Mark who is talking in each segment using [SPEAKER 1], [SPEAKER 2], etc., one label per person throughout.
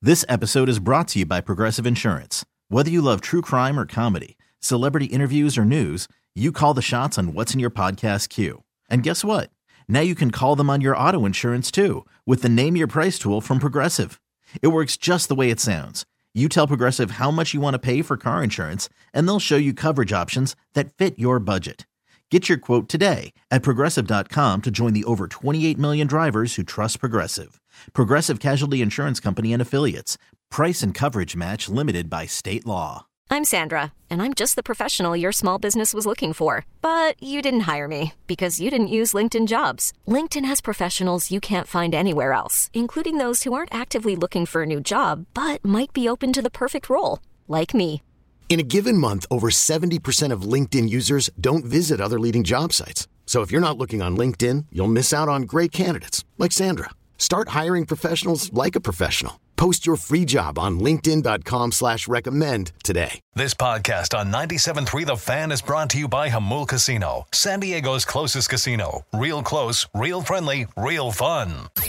[SPEAKER 1] This episode is brought to you by Progressive Insurance. Whether you love true crime or comedy, celebrity interviews or news, you call the shots on what's in your podcast queue. And guess what? Now you can call them on your auto insurance too with the Name Your Price tool from Progressive. It works just the way it sounds. You tell Progressive how much you want to pay for car insurance, and they'll show you coverage options that fit your budget. Get your quote today at Progressive.com to join the over 28 million drivers who trust Progressive. Progressive Casualty Insurance Company and Affiliates. Price and coverage match limited by state law.
[SPEAKER 2] I'm Sandra, and I'm just the professional your small business was looking for. But you didn't hire me because you didn't use LinkedIn Jobs. LinkedIn has professionals you can't find anywhere else, including those who aren't actively looking for a new job, but might be open to the perfect role, like me.
[SPEAKER 3] In a given month, over 70% of LinkedIn users don't visit other leading job sites. So if you're not looking on LinkedIn, you'll miss out on great candidates like Sandra. Start hiring professionals like a professional. Post your free job on linkedin.com/recommend today.
[SPEAKER 4] This podcast on 97.3 The Fan is brought to you by Jamul Casino, San Diego's closest casino. Real close, real friendly, real fun.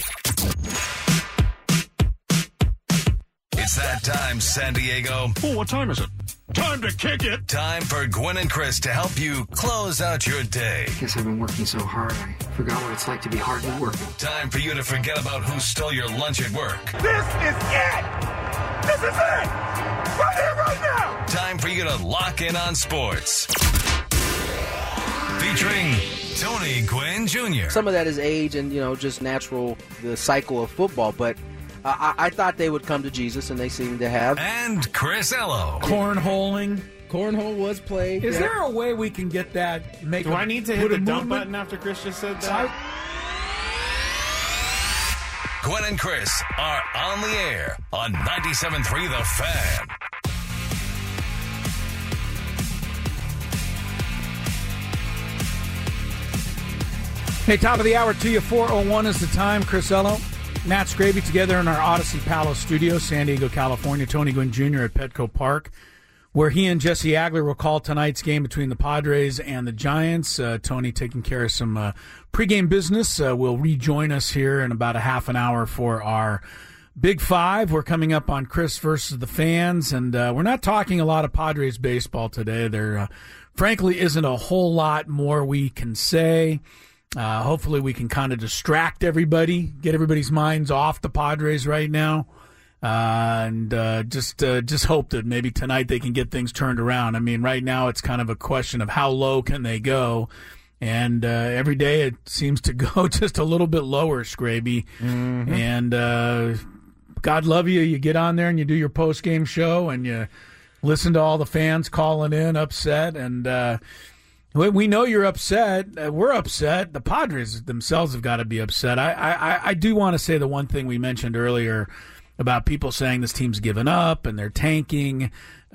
[SPEAKER 4] It's that time, San Diego.
[SPEAKER 5] Oh, what time is it? Time to kick it.
[SPEAKER 4] Time for Gwen and Chris to help you close out your day.
[SPEAKER 6] Guess I've been working so hard, I forgot what it's like to be hardly working.
[SPEAKER 4] Time for you to forget about who stole your lunch at work.
[SPEAKER 5] This is it! This is it! Right here, right now!
[SPEAKER 4] Time for you to lock in on sports. Featuring Tony Gwynn Jr.
[SPEAKER 7] Some of that is age and, just natural, the cycle of football, but I thought they would come to Jesus, and they seem to have.
[SPEAKER 4] And Chris Ello.
[SPEAKER 8] Cornholing.
[SPEAKER 7] Cornhole was played.
[SPEAKER 8] Is there a way we can get that?
[SPEAKER 9] Do I need to hit the dump button after Chris just said that?
[SPEAKER 4] Gwen and Chris are on the air on 97.3 The Fan.
[SPEAKER 8] Hey, top of the hour to you. 4:01 is the time. Chris Ello, Matt Scraby together in our Odyssey Palace studio, San Diego, California. Tony Gwynn Jr. at Petco Park, where he and Jesse Agler will call tonight's game between the Padres and the Giants. Tony taking care of some pregame business. Will rejoin us here in about a half an hour for our Big Five. We're coming up on Chris versus the Fans, and we're not talking a lot of Padres baseball today. There, frankly, isn't a whole lot more we can say. Hopefully we can kind of distract everybody, get everybody's minds off the Padres right now, and just hope that maybe tonight they can get things turned around. I mean, right now it's kind of a question of how low can they go, and every day it seems to go just a little bit lower, Scraby. Mm-hmm. And God love you. You get on there and you do your post-game show, and you listen to all the fans calling in upset, and we know you're upset. We're upset. The Padres themselves have got to be upset. I do want to say the one thing we mentioned earlier about people saying this team's given up and they're tanking.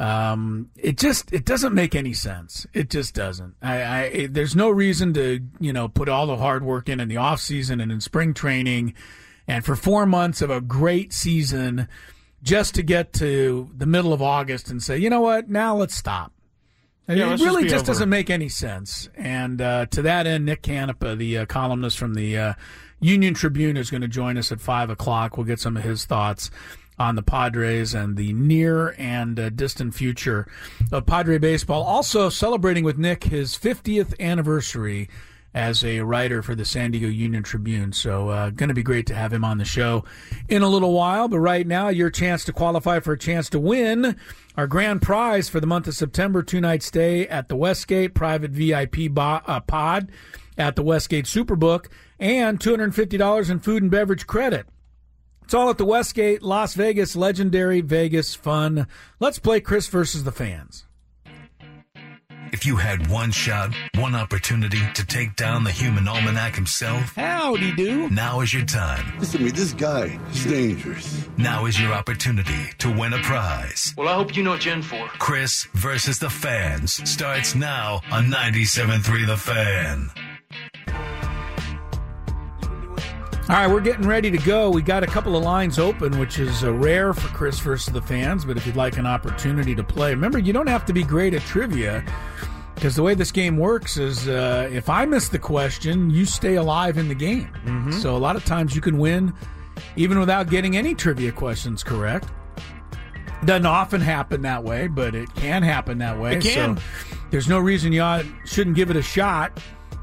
[SPEAKER 8] It doesn't make any sense. It just doesn't. There's no reason to put all the hard work in the off season and in spring training, and for 4 months of a great season, just to get to the middle of August and say, you know what, now let's stop. It really just doesn't make any sense. And to that end, Nick Canepa, the columnist from the Union Tribune, is going to join us at 5 o'clock. We'll get some of his thoughts on the Padres and the near and distant future of Padre baseball. Also celebrating with Nick his 50th anniversary as a writer for the San Diego Union Tribune. So going to be great to have him on the show in a little while. But right now, your chance to qualify for a chance to win our grand prize for the month of September, 2-night stay at the Westgate, private VIP pod at the Westgate Superbook, and $250 in food and beverage credit. It's all at the Westgate, Las Vegas, legendary Vegas fun. Let's play Chris versus the Fans.
[SPEAKER 4] If you had one shot, one opportunity to take down the human almanac himself,
[SPEAKER 8] howdy do.
[SPEAKER 4] Now is your time.
[SPEAKER 10] Listen to me, this guy is dangerous.
[SPEAKER 4] Now is your opportunity to win a prize.
[SPEAKER 6] Well, I hope you know Gen 4.
[SPEAKER 4] Chris versus the Fans starts now on 97.3 The Fan.
[SPEAKER 8] All right, we're getting ready to go. We got a couple of lines open, which is rare for Chris versus the Fans, but if you'd like an opportunity to play, remember, you don't have to be great at trivia, because the way this game works is if I miss the question, you stay alive in the game. Mm-hmm. So a lot of times you can win even without getting any trivia questions correct. Doesn't often happen that way, but it can happen that way.
[SPEAKER 9] It can.
[SPEAKER 8] So there's no reason you shouldn't give it a shot.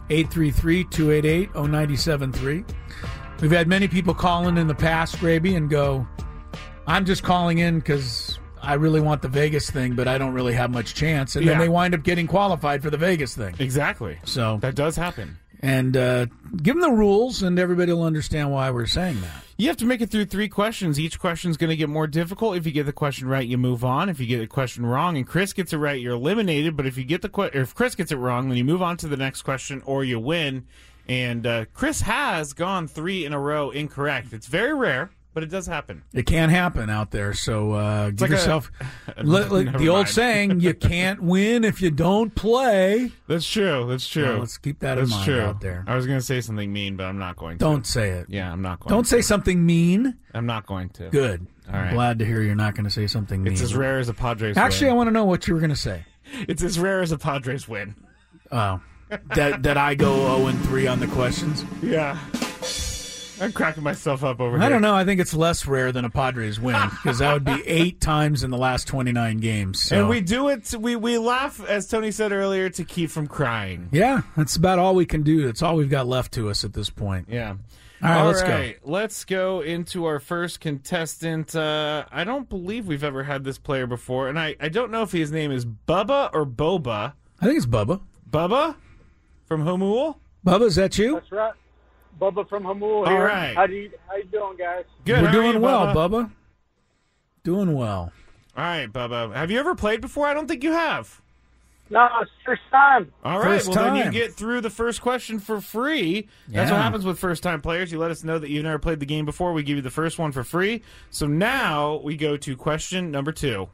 [SPEAKER 8] 833-288-0973. We've had many people call in the past, Graby, and go, I'm just calling in because I really want the Vegas thing, but I don't really have much chance. And then they wind up getting qualified for the Vegas thing.
[SPEAKER 9] Exactly.
[SPEAKER 8] So
[SPEAKER 9] that does happen.
[SPEAKER 8] And give them the rules, and everybody will understand why we're saying that.
[SPEAKER 9] You have to make it through 3 questions. Each question is going to get more difficult. If you get the question right, you move on. If you get the question wrong and Chris gets it right, you're eliminated. But if you get if Chris gets it wrong, then you move on to the next question or you win. And Chris has gone 3 in a row incorrect. It's very rare, but it does happen.
[SPEAKER 8] It can happen out there. So give yourself the old saying, you can't win if you don't play.
[SPEAKER 9] That's true. That's true.
[SPEAKER 8] Well, let's keep that in mind out there.
[SPEAKER 9] I was going to say something mean, but I'm not going to.
[SPEAKER 8] Don't say it.
[SPEAKER 9] Yeah, I'm not going
[SPEAKER 8] Don't say something mean.
[SPEAKER 9] I'm not going to.
[SPEAKER 8] Good.
[SPEAKER 9] All right.
[SPEAKER 8] I'm glad to hear you're not going to say something mean.
[SPEAKER 9] It's as rare as a Padres
[SPEAKER 8] Actually,
[SPEAKER 9] win.
[SPEAKER 8] I want to know what you were going to say.
[SPEAKER 9] It's as rare as a Padres win.
[SPEAKER 8] Oh. that I go 0-3 on the questions?
[SPEAKER 9] Yeah. I'm cracking myself up over here.
[SPEAKER 8] I don't know. I think it's less rare than a Padres win because that would be 8 times in the last 29 games. So.
[SPEAKER 9] And we do it. We laugh, as Tony said earlier, to keep from crying.
[SPEAKER 8] Yeah, that's about all we can do. That's all we've got left to us at this point.
[SPEAKER 9] Yeah.
[SPEAKER 8] All right, let's
[SPEAKER 9] go. Let's go into our first contestant. I don't believe we've ever had this player before, and I don't know if his name is Bubba or Boba.
[SPEAKER 8] I think it's Bubba.
[SPEAKER 9] Bubba from Hamul?
[SPEAKER 8] Bubba, is that you?
[SPEAKER 11] That's right. Bubba from Hamul here.
[SPEAKER 9] All right.
[SPEAKER 11] How you doing, guys?
[SPEAKER 9] Good.
[SPEAKER 8] We're doing
[SPEAKER 9] you,
[SPEAKER 8] well,
[SPEAKER 9] Bubba.
[SPEAKER 8] Doing well.
[SPEAKER 9] All right, Bubba. Have you ever played before? I don't think you have.
[SPEAKER 11] No, it's first time.
[SPEAKER 9] All right.
[SPEAKER 8] First
[SPEAKER 9] well,
[SPEAKER 8] time.
[SPEAKER 9] then you get through the first question for free. That's
[SPEAKER 8] Yeah.
[SPEAKER 9] what happens with first-time players. You let us know that you've never played the game before. We give you the first one for free. So now we go to question number 2.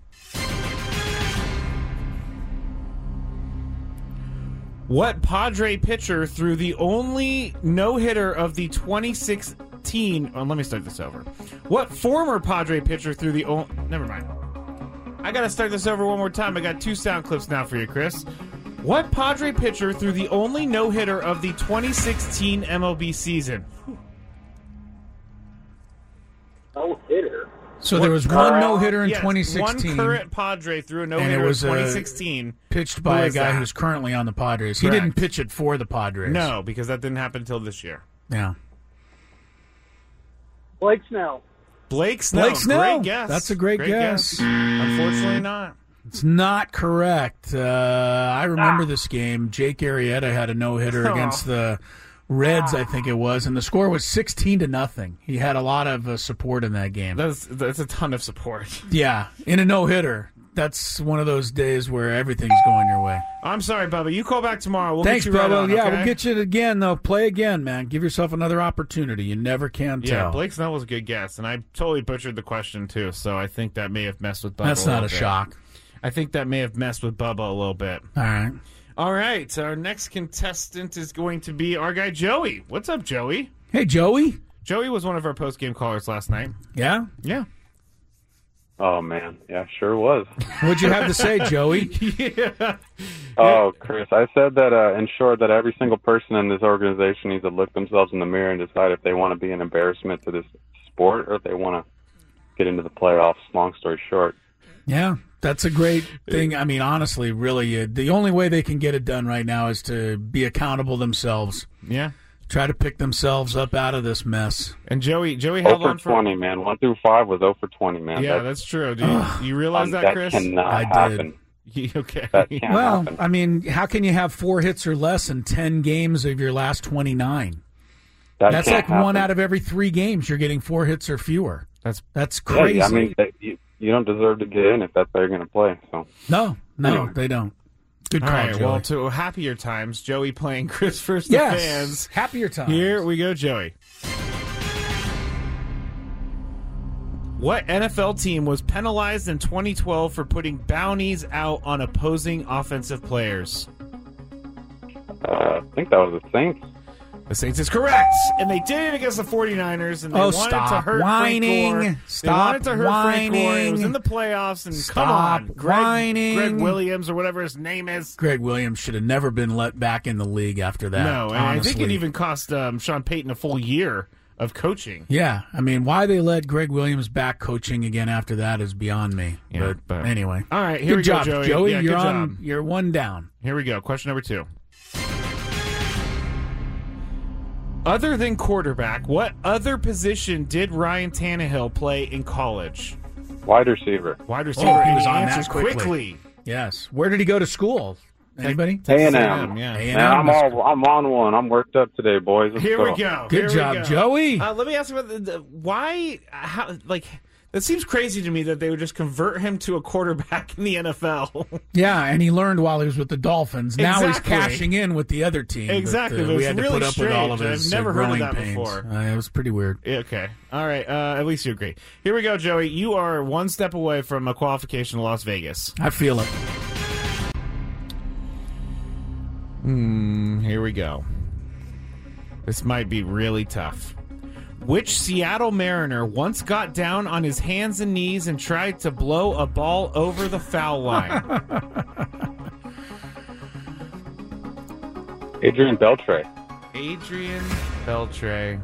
[SPEAKER 9] What Padre pitcher threw the only no-hitter of the 2016... Oh, let me start this over. What former Padre pitcher threw the only... Never mind. I got to start this over one more time. I got 2 sound clips now for you, Chris. What Padre pitcher threw the only no-hitter of the 2016 MLB season?
[SPEAKER 11] No-hitter?
[SPEAKER 8] So there was one no-hitter in 2016.
[SPEAKER 9] One current Padre threw a no-hitter
[SPEAKER 8] and it was
[SPEAKER 9] in 2016.
[SPEAKER 8] Pitched by a guy who's currently on the Padres. He didn't pitch it for the Padres.
[SPEAKER 9] No, because that didn't happen until this year.
[SPEAKER 8] Yeah.
[SPEAKER 11] Blake Snell.
[SPEAKER 9] Blake Snell.
[SPEAKER 8] Blake Snell.
[SPEAKER 9] Great guess.
[SPEAKER 8] That's a great guess.
[SPEAKER 9] Unfortunately not.
[SPEAKER 8] It's not correct. I remember this game. Jake Arrieta had a no-hitter against the Reds, I think it was, and the score was 16-0. He had a lot of support in that game.
[SPEAKER 9] That's a ton of support.
[SPEAKER 8] Yeah, in a no-hitter. That's one of those days where everything's going your way.
[SPEAKER 9] I'm sorry, Bubba. You call back tomorrow. We'll
[SPEAKER 8] Thanks,
[SPEAKER 9] get you right
[SPEAKER 8] Bubba.
[SPEAKER 9] on,
[SPEAKER 8] Yeah,
[SPEAKER 9] okay?
[SPEAKER 8] we'll get you again, though. Play again, man. Give yourself another opportunity. You never can tell.
[SPEAKER 9] Yeah, Blake Snell was a good guess, and I totally butchered the question, too, so I think that may have messed with Bubba
[SPEAKER 8] That's not a
[SPEAKER 9] bit.
[SPEAKER 8] shock.
[SPEAKER 9] I think that may have messed with Bubba a little bit.
[SPEAKER 8] All right.
[SPEAKER 9] All right, our next contestant is going to be our guy Joey. What's up, Joey?
[SPEAKER 8] Hey, Joey.
[SPEAKER 9] Joey was one of our post-game callers last night.
[SPEAKER 8] Yeah?
[SPEAKER 9] Yeah.
[SPEAKER 12] Oh, man. Yeah, sure was.
[SPEAKER 8] What'd you have to say, Joey?
[SPEAKER 9] Yeah.
[SPEAKER 12] Oh, Chris, I said that, in short, that every single person in this organization needs to look themselves in the mirror and decide if they want to be an embarrassment to this sport or if they want to get into the playoffs, long story short.
[SPEAKER 8] Yeah, that's a great thing. I mean, honestly, really, the only way they can get it done right now is to be accountable themselves.
[SPEAKER 9] Yeah.
[SPEAKER 8] Try to pick themselves up out of this mess.
[SPEAKER 9] And Joey held
[SPEAKER 12] 0 for
[SPEAKER 9] on for
[SPEAKER 12] 20, man. 1 through 5 was 0 for 20, man.
[SPEAKER 9] Yeah, that's true. Do you realize that, Chris?
[SPEAKER 12] Cannot happen.
[SPEAKER 9] Okay.
[SPEAKER 12] That can't
[SPEAKER 8] Well,
[SPEAKER 12] happen.
[SPEAKER 8] I mean, how can you have 4 hits or less in 10 games of your last 29? That's
[SPEAKER 12] can't
[SPEAKER 8] like
[SPEAKER 12] happen.
[SPEAKER 8] 1 out of every 3 games you're getting 4 hits or fewer. That's
[SPEAKER 12] Yeah,
[SPEAKER 8] crazy.
[SPEAKER 12] I mean, you don't deserve to get in if that's how you're going to play. So
[SPEAKER 8] No,
[SPEAKER 12] Anyway.
[SPEAKER 8] they don't. Good
[SPEAKER 9] All
[SPEAKER 8] call,
[SPEAKER 9] right,
[SPEAKER 8] Joey.
[SPEAKER 9] well, to happier times, Joey playing Chris versus
[SPEAKER 8] Yes,
[SPEAKER 9] the fans.
[SPEAKER 8] happier times.
[SPEAKER 9] Here we go, Joey. What NFL team was penalized in 2012 for putting bounties out on opposing offensive players?
[SPEAKER 12] I think that was the Saints.
[SPEAKER 9] The Saints is correct, and they did it against the 49ers, and they wanted to
[SPEAKER 8] stop
[SPEAKER 9] hurt
[SPEAKER 8] whining.
[SPEAKER 9] Frank Gore.
[SPEAKER 8] Stop
[SPEAKER 9] They wanted to hurt Frank Gore. It was
[SPEAKER 8] whining.
[SPEAKER 9] in the playoffs, and
[SPEAKER 8] Stop
[SPEAKER 9] come on,
[SPEAKER 8] whining.
[SPEAKER 9] Greg Williams or whatever his name is.
[SPEAKER 8] Greg Williams should have never been let back in the league after that.
[SPEAKER 9] No, and
[SPEAKER 8] honestly.
[SPEAKER 9] I think it even cost Sean Payton a full year of coaching.
[SPEAKER 8] Yeah, I mean, why they let Greg Williams back coaching again after that is beyond me.
[SPEAKER 9] Yeah,
[SPEAKER 8] but anyway.
[SPEAKER 9] All right, here
[SPEAKER 8] good
[SPEAKER 9] we
[SPEAKER 8] job,
[SPEAKER 9] go,
[SPEAKER 8] Joey.
[SPEAKER 9] Yeah,
[SPEAKER 8] you're
[SPEAKER 9] good
[SPEAKER 8] on.
[SPEAKER 9] job.
[SPEAKER 8] You're one down.
[SPEAKER 9] Here we go. Question number 2. Other than quarterback, what other position did Ryan Tannehill play in college?
[SPEAKER 12] Wide receiver.
[SPEAKER 9] Wide receiver.
[SPEAKER 8] Oh, he
[SPEAKER 9] and
[SPEAKER 8] was
[SPEAKER 9] he
[SPEAKER 8] on
[SPEAKER 9] answers
[SPEAKER 8] that quickly. Yes. Where did he go to school? Anybody?
[SPEAKER 12] A&M.
[SPEAKER 9] Yeah.
[SPEAKER 8] A&M.
[SPEAKER 12] Man, I'm on one. I'm worked up today, boys. Let's
[SPEAKER 9] Here
[SPEAKER 12] go.
[SPEAKER 9] we go.
[SPEAKER 8] Good job, Joey.
[SPEAKER 9] Let me ask you about why. How, like, that seems crazy to me that they would just convert him to a quarterback in the NFL.
[SPEAKER 8] Yeah, and he learned while he was with the Dolphins. Now he's
[SPEAKER 9] Exactly.
[SPEAKER 8] cashing in with the other team.
[SPEAKER 9] Exactly.
[SPEAKER 8] But,
[SPEAKER 9] It was
[SPEAKER 8] we had to
[SPEAKER 9] really
[SPEAKER 8] put up with all of
[SPEAKER 9] strange.
[SPEAKER 8] his
[SPEAKER 9] I've never heard of
[SPEAKER 8] growing
[SPEAKER 9] that
[SPEAKER 8] pains.
[SPEAKER 9] before.
[SPEAKER 8] It was pretty weird.
[SPEAKER 9] Yeah, okay. All right. At least you agree. Here we go, Joey. You are one step away from a qualification to Las Vegas.
[SPEAKER 8] I feel it.
[SPEAKER 9] Here we go. This might be really tough. Which Seattle Mariner once got down on his hands and knees and tried to blow a ball over the foul line?
[SPEAKER 12] Adrian Beltre.
[SPEAKER 9] Adrian Beltre.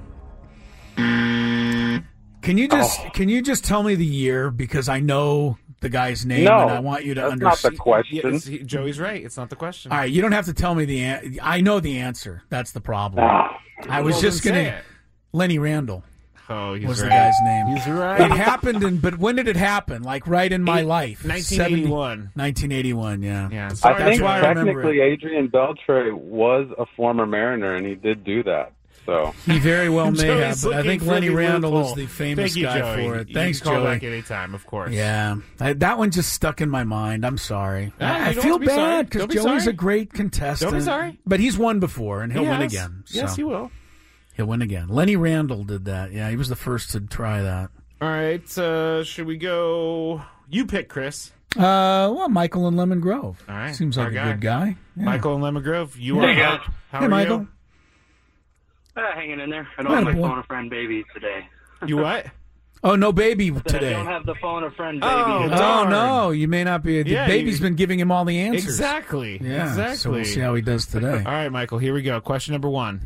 [SPEAKER 8] Can you just tell me the year, because I know the guy's name
[SPEAKER 12] No,
[SPEAKER 8] and I want you to
[SPEAKER 12] that's
[SPEAKER 8] understand.
[SPEAKER 12] not the question.
[SPEAKER 9] Joey's right. It's not the question.
[SPEAKER 8] All right, you don't have to tell me the answer. I know the answer. That's the problem. I was
[SPEAKER 9] Well,
[SPEAKER 8] just
[SPEAKER 9] then
[SPEAKER 8] going
[SPEAKER 9] say
[SPEAKER 8] to.
[SPEAKER 9] it.
[SPEAKER 8] Lenny Randall
[SPEAKER 9] Oh, he's
[SPEAKER 8] was
[SPEAKER 9] right.
[SPEAKER 8] the guy's name.
[SPEAKER 9] He's right.
[SPEAKER 8] It happened, but when did it happen? Like right in my life.
[SPEAKER 9] 1981.
[SPEAKER 8] 1981, yeah.
[SPEAKER 9] Yeah.
[SPEAKER 12] I think
[SPEAKER 8] why I remember
[SPEAKER 12] technically Adrian Beltre was a former Mariner, and he did do that. So
[SPEAKER 8] He very well may have,
[SPEAKER 9] Joey's
[SPEAKER 8] but I
[SPEAKER 9] looking
[SPEAKER 8] think
[SPEAKER 9] for
[SPEAKER 8] Lenny
[SPEAKER 9] the
[SPEAKER 8] Randall
[SPEAKER 9] loophole.
[SPEAKER 8] is the famous
[SPEAKER 9] Thank you,
[SPEAKER 8] guy
[SPEAKER 9] Joey.
[SPEAKER 8] for it.
[SPEAKER 9] You
[SPEAKER 8] Thanks,
[SPEAKER 9] can call
[SPEAKER 8] Joey.
[SPEAKER 9] back anytime, of course.
[SPEAKER 8] Yeah, that one just stuck in my mind. I'm sorry.
[SPEAKER 9] No, you
[SPEAKER 8] I
[SPEAKER 9] don't
[SPEAKER 8] feel
[SPEAKER 9] have to be sorry.
[SPEAKER 8] bad because
[SPEAKER 9] Don't be
[SPEAKER 8] Joey's
[SPEAKER 9] sorry.
[SPEAKER 8] a great contestant.
[SPEAKER 9] Don't be sorry.
[SPEAKER 8] But he's won before, and he'll win
[SPEAKER 9] Yes.
[SPEAKER 8] again.
[SPEAKER 9] Yes,
[SPEAKER 8] so.
[SPEAKER 9] he will.
[SPEAKER 8] He'll win again. Lenny Randall did that. Yeah, he was the first to try that.
[SPEAKER 9] All right. Should we go? You pick, Chris.
[SPEAKER 8] Well, Michael in Lemon Grove.
[SPEAKER 9] All right.
[SPEAKER 8] Seems like
[SPEAKER 9] Our
[SPEAKER 8] a
[SPEAKER 9] guy.
[SPEAKER 8] good guy. Yeah.
[SPEAKER 9] Michael in Lemon Grove. You are up. How
[SPEAKER 8] Hey,
[SPEAKER 9] are
[SPEAKER 8] Michael.
[SPEAKER 9] you?
[SPEAKER 11] Hanging in there. I
[SPEAKER 8] Atta
[SPEAKER 11] don't have my
[SPEAKER 8] boy.
[SPEAKER 11] phone a friend baby today.
[SPEAKER 9] You what?
[SPEAKER 8] Oh, no baby
[SPEAKER 11] I
[SPEAKER 8] today.
[SPEAKER 11] don't have the phone a friend baby.
[SPEAKER 9] Oh,
[SPEAKER 11] today.
[SPEAKER 8] Oh,
[SPEAKER 9] darn.
[SPEAKER 8] no, you may not be. The
[SPEAKER 9] Yeah,
[SPEAKER 8] baby's
[SPEAKER 9] you-
[SPEAKER 8] been giving him all the answers.
[SPEAKER 9] Exactly.
[SPEAKER 8] Yeah,
[SPEAKER 9] Exactly.
[SPEAKER 8] so we'll see how he does today.
[SPEAKER 9] All right, Michael. Here we go. Question number 1.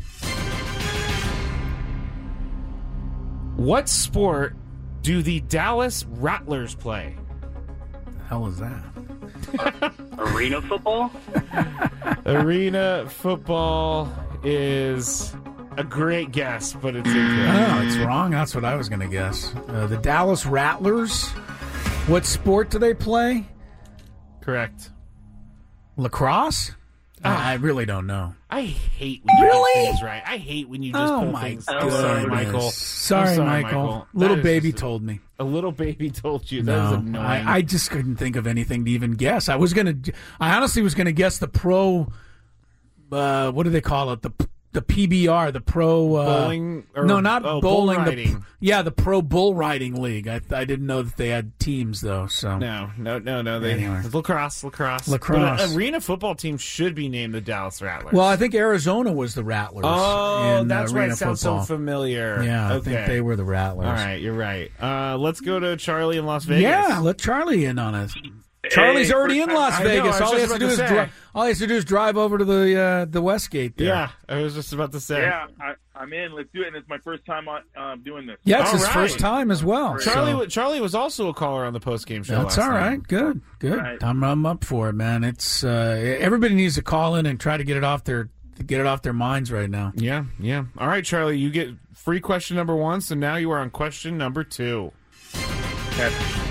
[SPEAKER 9] What sport do the Dallas Rattlers play?
[SPEAKER 8] The hell is that?
[SPEAKER 11] Arena football?
[SPEAKER 9] Arena football is a great guess, but it's incorrect.
[SPEAKER 8] Oh, it's wrong. That's what I was going to guess. The Dallas Rattlers. What sport do they play?
[SPEAKER 9] Correct.
[SPEAKER 8] Lacrosse? I really don't know.
[SPEAKER 9] I hate when you
[SPEAKER 8] Really?
[SPEAKER 9] get things right. I hate when you just
[SPEAKER 8] Oh
[SPEAKER 9] pull
[SPEAKER 8] my
[SPEAKER 9] things.
[SPEAKER 8] goodness.
[SPEAKER 9] I'm sorry, Michael.
[SPEAKER 8] Sorry,
[SPEAKER 9] I'm sorry,
[SPEAKER 8] Michael.
[SPEAKER 9] That
[SPEAKER 8] Little
[SPEAKER 9] is
[SPEAKER 8] baby
[SPEAKER 9] just-
[SPEAKER 8] told me.
[SPEAKER 9] A little baby told you. That is
[SPEAKER 8] No,
[SPEAKER 9] annoying.
[SPEAKER 8] I just couldn't think of anything to even guess. I honestly was gonna guess the pro. What do they call it? The PBR, the pro
[SPEAKER 9] Bowling or-
[SPEAKER 8] no, not
[SPEAKER 9] bull
[SPEAKER 8] bowling.
[SPEAKER 9] riding.
[SPEAKER 8] The pro bull riding league. I didn't know that they had teams though. So
[SPEAKER 9] No. They
[SPEAKER 8] Anyway.
[SPEAKER 9] lacrosse.
[SPEAKER 8] Lacrosse.
[SPEAKER 9] But an arena football team should be named the Dallas Rattlers.
[SPEAKER 8] Well, I think Arizona was the Rattlers.
[SPEAKER 9] Oh,
[SPEAKER 8] in,
[SPEAKER 9] that's why
[SPEAKER 8] arena
[SPEAKER 9] it sounds
[SPEAKER 8] football.
[SPEAKER 9] so familiar.
[SPEAKER 8] Yeah, I
[SPEAKER 9] okay.
[SPEAKER 8] think they were the Rattlers.
[SPEAKER 9] All right, you're right. Let's go to Charlie in Las Vegas.
[SPEAKER 8] Yeah, let Charlie in on it. Charlie's already in Las
[SPEAKER 9] I know,
[SPEAKER 8] Vegas.
[SPEAKER 9] I was
[SPEAKER 8] All he
[SPEAKER 9] just
[SPEAKER 8] has to
[SPEAKER 9] about
[SPEAKER 8] do
[SPEAKER 9] to
[SPEAKER 8] is
[SPEAKER 9] say.
[SPEAKER 8] all he has to do is drive over to the Westgate there.
[SPEAKER 9] Yeah, I was just about to say.
[SPEAKER 5] Yeah, I'm in. Let's do it. And it's my first time doing this.
[SPEAKER 8] Yeah, it's
[SPEAKER 9] All
[SPEAKER 8] his
[SPEAKER 9] right.
[SPEAKER 8] first time as well.
[SPEAKER 9] Charlie was also a caller on the post-game show.
[SPEAKER 8] That's
[SPEAKER 9] last
[SPEAKER 8] all right.
[SPEAKER 9] night.
[SPEAKER 8] Good.
[SPEAKER 5] Right.
[SPEAKER 8] I'm up for it, man. It's everybody needs to call in and try to get it off their minds right now.
[SPEAKER 9] Yeah. All right, Charlie, you get free question number 1, so now you are on question number 2.
[SPEAKER 5] Okay.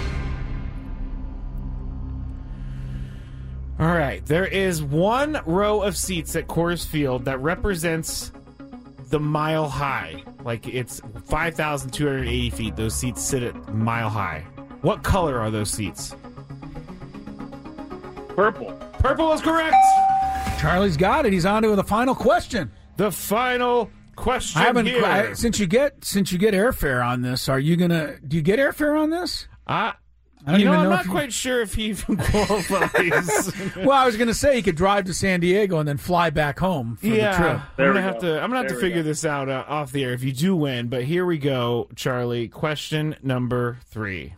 [SPEAKER 9] All right, there is one row of seats at Coors Field that represents the Mile High. Like it's 5,280 feet. Those seats sit at Mile High. What color are those seats?
[SPEAKER 5] Purple.
[SPEAKER 9] Purple is correct.
[SPEAKER 8] Charlie's got it. He's on to the final question.
[SPEAKER 9] The final question
[SPEAKER 8] I haven't
[SPEAKER 9] here.
[SPEAKER 8] since you get airfare on this. Do you get airfare on this? I don't even
[SPEAKER 9] I'm
[SPEAKER 8] know
[SPEAKER 9] not
[SPEAKER 8] if you-
[SPEAKER 9] quite sure if he even qualifies.
[SPEAKER 8] Well, I was going to say he could drive to San Diego and then fly back home for the trip.
[SPEAKER 9] I'm
[SPEAKER 5] There
[SPEAKER 9] gonna
[SPEAKER 5] we
[SPEAKER 9] have
[SPEAKER 5] go.
[SPEAKER 9] to. I'm gonna have to
[SPEAKER 5] There we
[SPEAKER 9] figure
[SPEAKER 5] go.
[SPEAKER 9] this out off the air if you do win. But here we go, Charlie. Question number 3.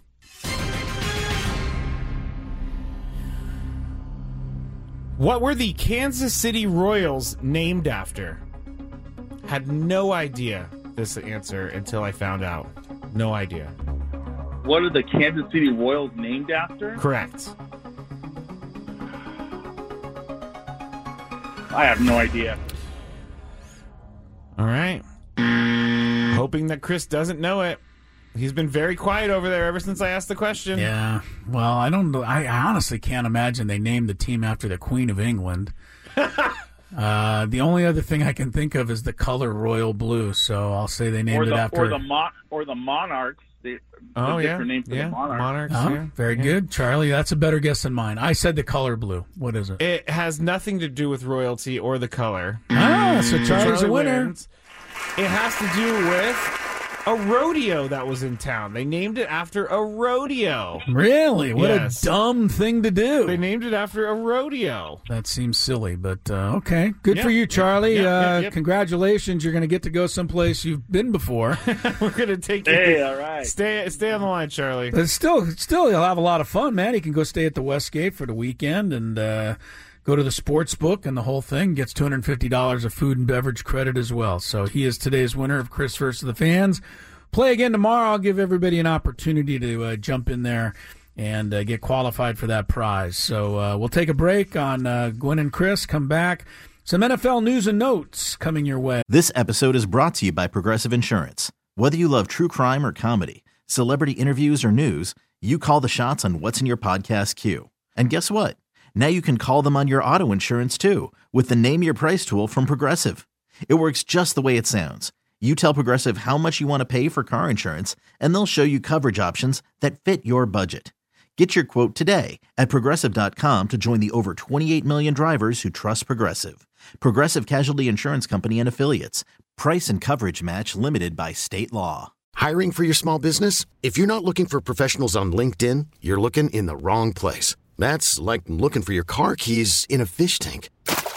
[SPEAKER 9] What were the Kansas City Royals named after? Had no idea. this answer until I found out. No idea.
[SPEAKER 13] What are the Kansas City Royals named after?
[SPEAKER 9] Correct.
[SPEAKER 13] I have no idea.
[SPEAKER 9] All right. Hoping that Chris doesn't know it. He's been very quiet over there ever since I asked the question.
[SPEAKER 8] Yeah. Well, I don't know. I honestly can't imagine they named the team after the Queen of England. The only other thing I can think of is the color royal blue, so I'll say they named it after...
[SPEAKER 13] Or the Monarchs.
[SPEAKER 9] Oh, yeah.
[SPEAKER 13] Name for the Monarchs.
[SPEAKER 8] Very good. Charlie, that's a better guess than mine. I said the color blue. What is it?
[SPEAKER 9] It has nothing to do with royalty or the color.
[SPEAKER 8] So Charlie's a winner.
[SPEAKER 9] Wins. It has to do with a rodeo that was in town. They named it after a rodeo.
[SPEAKER 8] Really? What a dumb thing to do.
[SPEAKER 9] They named it after a rodeo.
[SPEAKER 8] That seems silly, but okay. Good for you, Charlie. Congratulations. You're going to get to go someplace you've been before.
[SPEAKER 9] We're going to take you.
[SPEAKER 13] Hey, all right.
[SPEAKER 9] Stay on the line, Charlie.
[SPEAKER 8] But still, you'll have a lot of fun, man. He can go stay at the Westgate for the weekend and go to the sports book and the whole thing. Gets $250 of food and beverage credit as well. So he is today's winner of Chris versus the Fans. Play again tomorrow. I'll give everybody an opportunity to jump in there and get qualified for that prize. So we'll take a break on Gwen and Chris. Come back. Some NFL news and notes coming your way.
[SPEAKER 1] This episode is brought to you by Progressive Insurance. Whether you love true crime or comedy, celebrity interviews or news, you call the shots on what's in your podcast queue. And guess what? Now you can call them on your auto insurance too with the Name Your Price tool from Progressive. It works just the way it sounds. You tell Progressive how much you want to pay for car insurance, and they'll show you coverage options that fit your budget. Get your quote today at Progressive.com to join the over 28 million drivers who trust Progressive. Progressive Casualty Insurance Company and Affiliates. Price and coverage match limited by state law.
[SPEAKER 3] Hiring for your small business? If you're not looking for professionals on LinkedIn, you're looking in the wrong place. That's like looking for your car keys in a fish tank.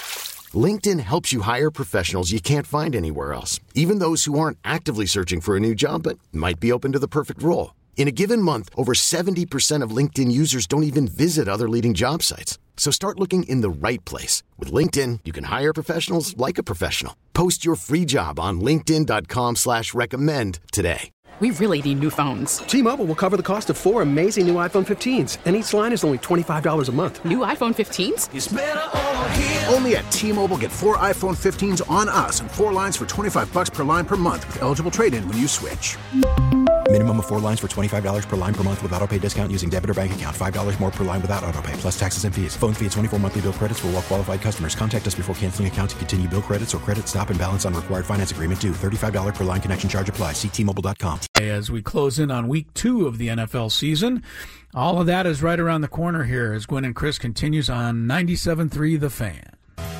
[SPEAKER 3] LinkedIn helps you hire professionals you can't find anywhere else, even those who aren't actively searching for a new job but might be open to the perfect role. In a given month, over 70% of LinkedIn users don't even visit other leading job sites. So start looking in the right place. With LinkedIn, you can hire professionals like a professional. Post your free job on linkedin.com/recommend today.
[SPEAKER 6] We really need new phones.
[SPEAKER 14] T-Mobile will cover the cost of 4 amazing new iPhone 15s, and each line is only $25 a month.
[SPEAKER 6] New iPhone 15s?
[SPEAKER 14] It's better over here.
[SPEAKER 15] Only at T-Mobile, get 4 iPhone 15s on us and 4 lines for $25 per line per month with eligible trade-in when you switch.
[SPEAKER 16] Minimum of 4 lines for $25 per line per month with autopay discount using debit or bank account. $5 more per line without autopay, plus taxes and fees. Phone fee at 24 monthly bill credits for well-qualified customers. Contact us before canceling account to continue bill credits or credit stop and balance on required finance agreement due. $35 per line connection charge applies. See T-Mobile.com.
[SPEAKER 8] As we close in on week 2 of the NFL season, all of that is right around the corner here as Gwen and Chris continues on 97.3 The Fan.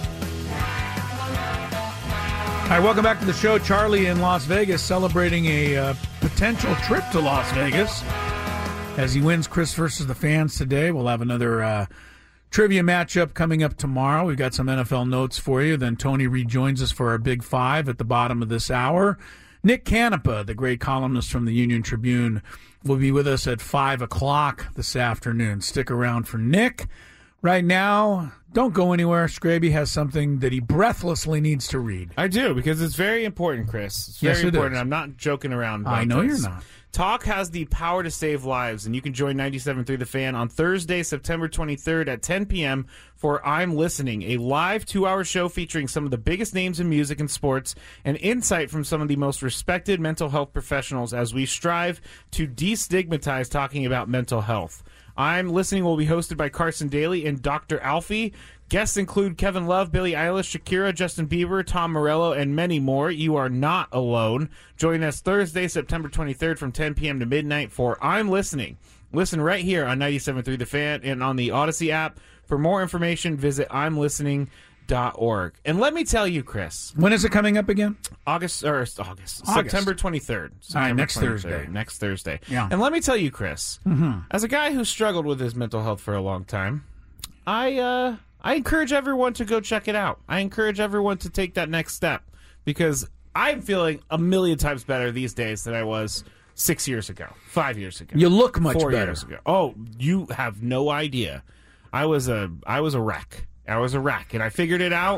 [SPEAKER 8] All right, welcome back to the show. Charlie in Las Vegas celebrating a potential trip to Las Vegas as he wins Chris versus the Fans today. We'll have another trivia matchup coming up tomorrow. We've got some NFL notes for you. Then Tony rejoins us for our Big Five at the bottom of this hour. Nick Canepa, the great columnist from the Union Tribune, will be with us at 5 o'clock this afternoon. Stick around for Nick. Right now, don't go anywhere. Scraby has something that he breathlessly needs to read.
[SPEAKER 9] I do, because it's very important, Chris. It's very important. I'm not joking around about
[SPEAKER 8] I know
[SPEAKER 9] this.
[SPEAKER 8] You're not.
[SPEAKER 9] Talk has the power to save lives, and you can join 97.3 The Fan on Thursday, September 23rd at 10 p.m. for I'm Listening, a live 2-hour show featuring some of the biggest names in music and sports and insight from some of the most respected mental health professionals as we strive to destigmatize talking about mental health. I'm Listening will be hosted by Carson Daly and Dr. Alfie. Guests include Kevin Love, Billie Eilish, Shakira, Justin Bieber, Tom Morello, and many more. You are not alone. Join us Thursday, September 23rd from 10 p.m. to midnight for I'm Listening. Listen right here on 97.3 The Fan and on the Odyssey app. For more information, visit imlistening.org. And let me tell you, Chris.
[SPEAKER 8] When is it coming up again?
[SPEAKER 9] August. September 23rd.
[SPEAKER 8] All right, next
[SPEAKER 9] 23rd,
[SPEAKER 8] Thursday.
[SPEAKER 9] Next Thursday.
[SPEAKER 8] Yeah.
[SPEAKER 9] And let me tell you, Chris, as a guy who struggled with his mental health for a long time, I encourage everyone to go check it out. I encourage everyone to take that next step because I'm feeling a million times better these days than I was 6 years ago, 5 years ago.
[SPEAKER 8] You look much
[SPEAKER 9] 4
[SPEAKER 8] better.
[SPEAKER 9] years ago. Oh, you have no idea. I was a wreck. I was a wreck, and I figured it out.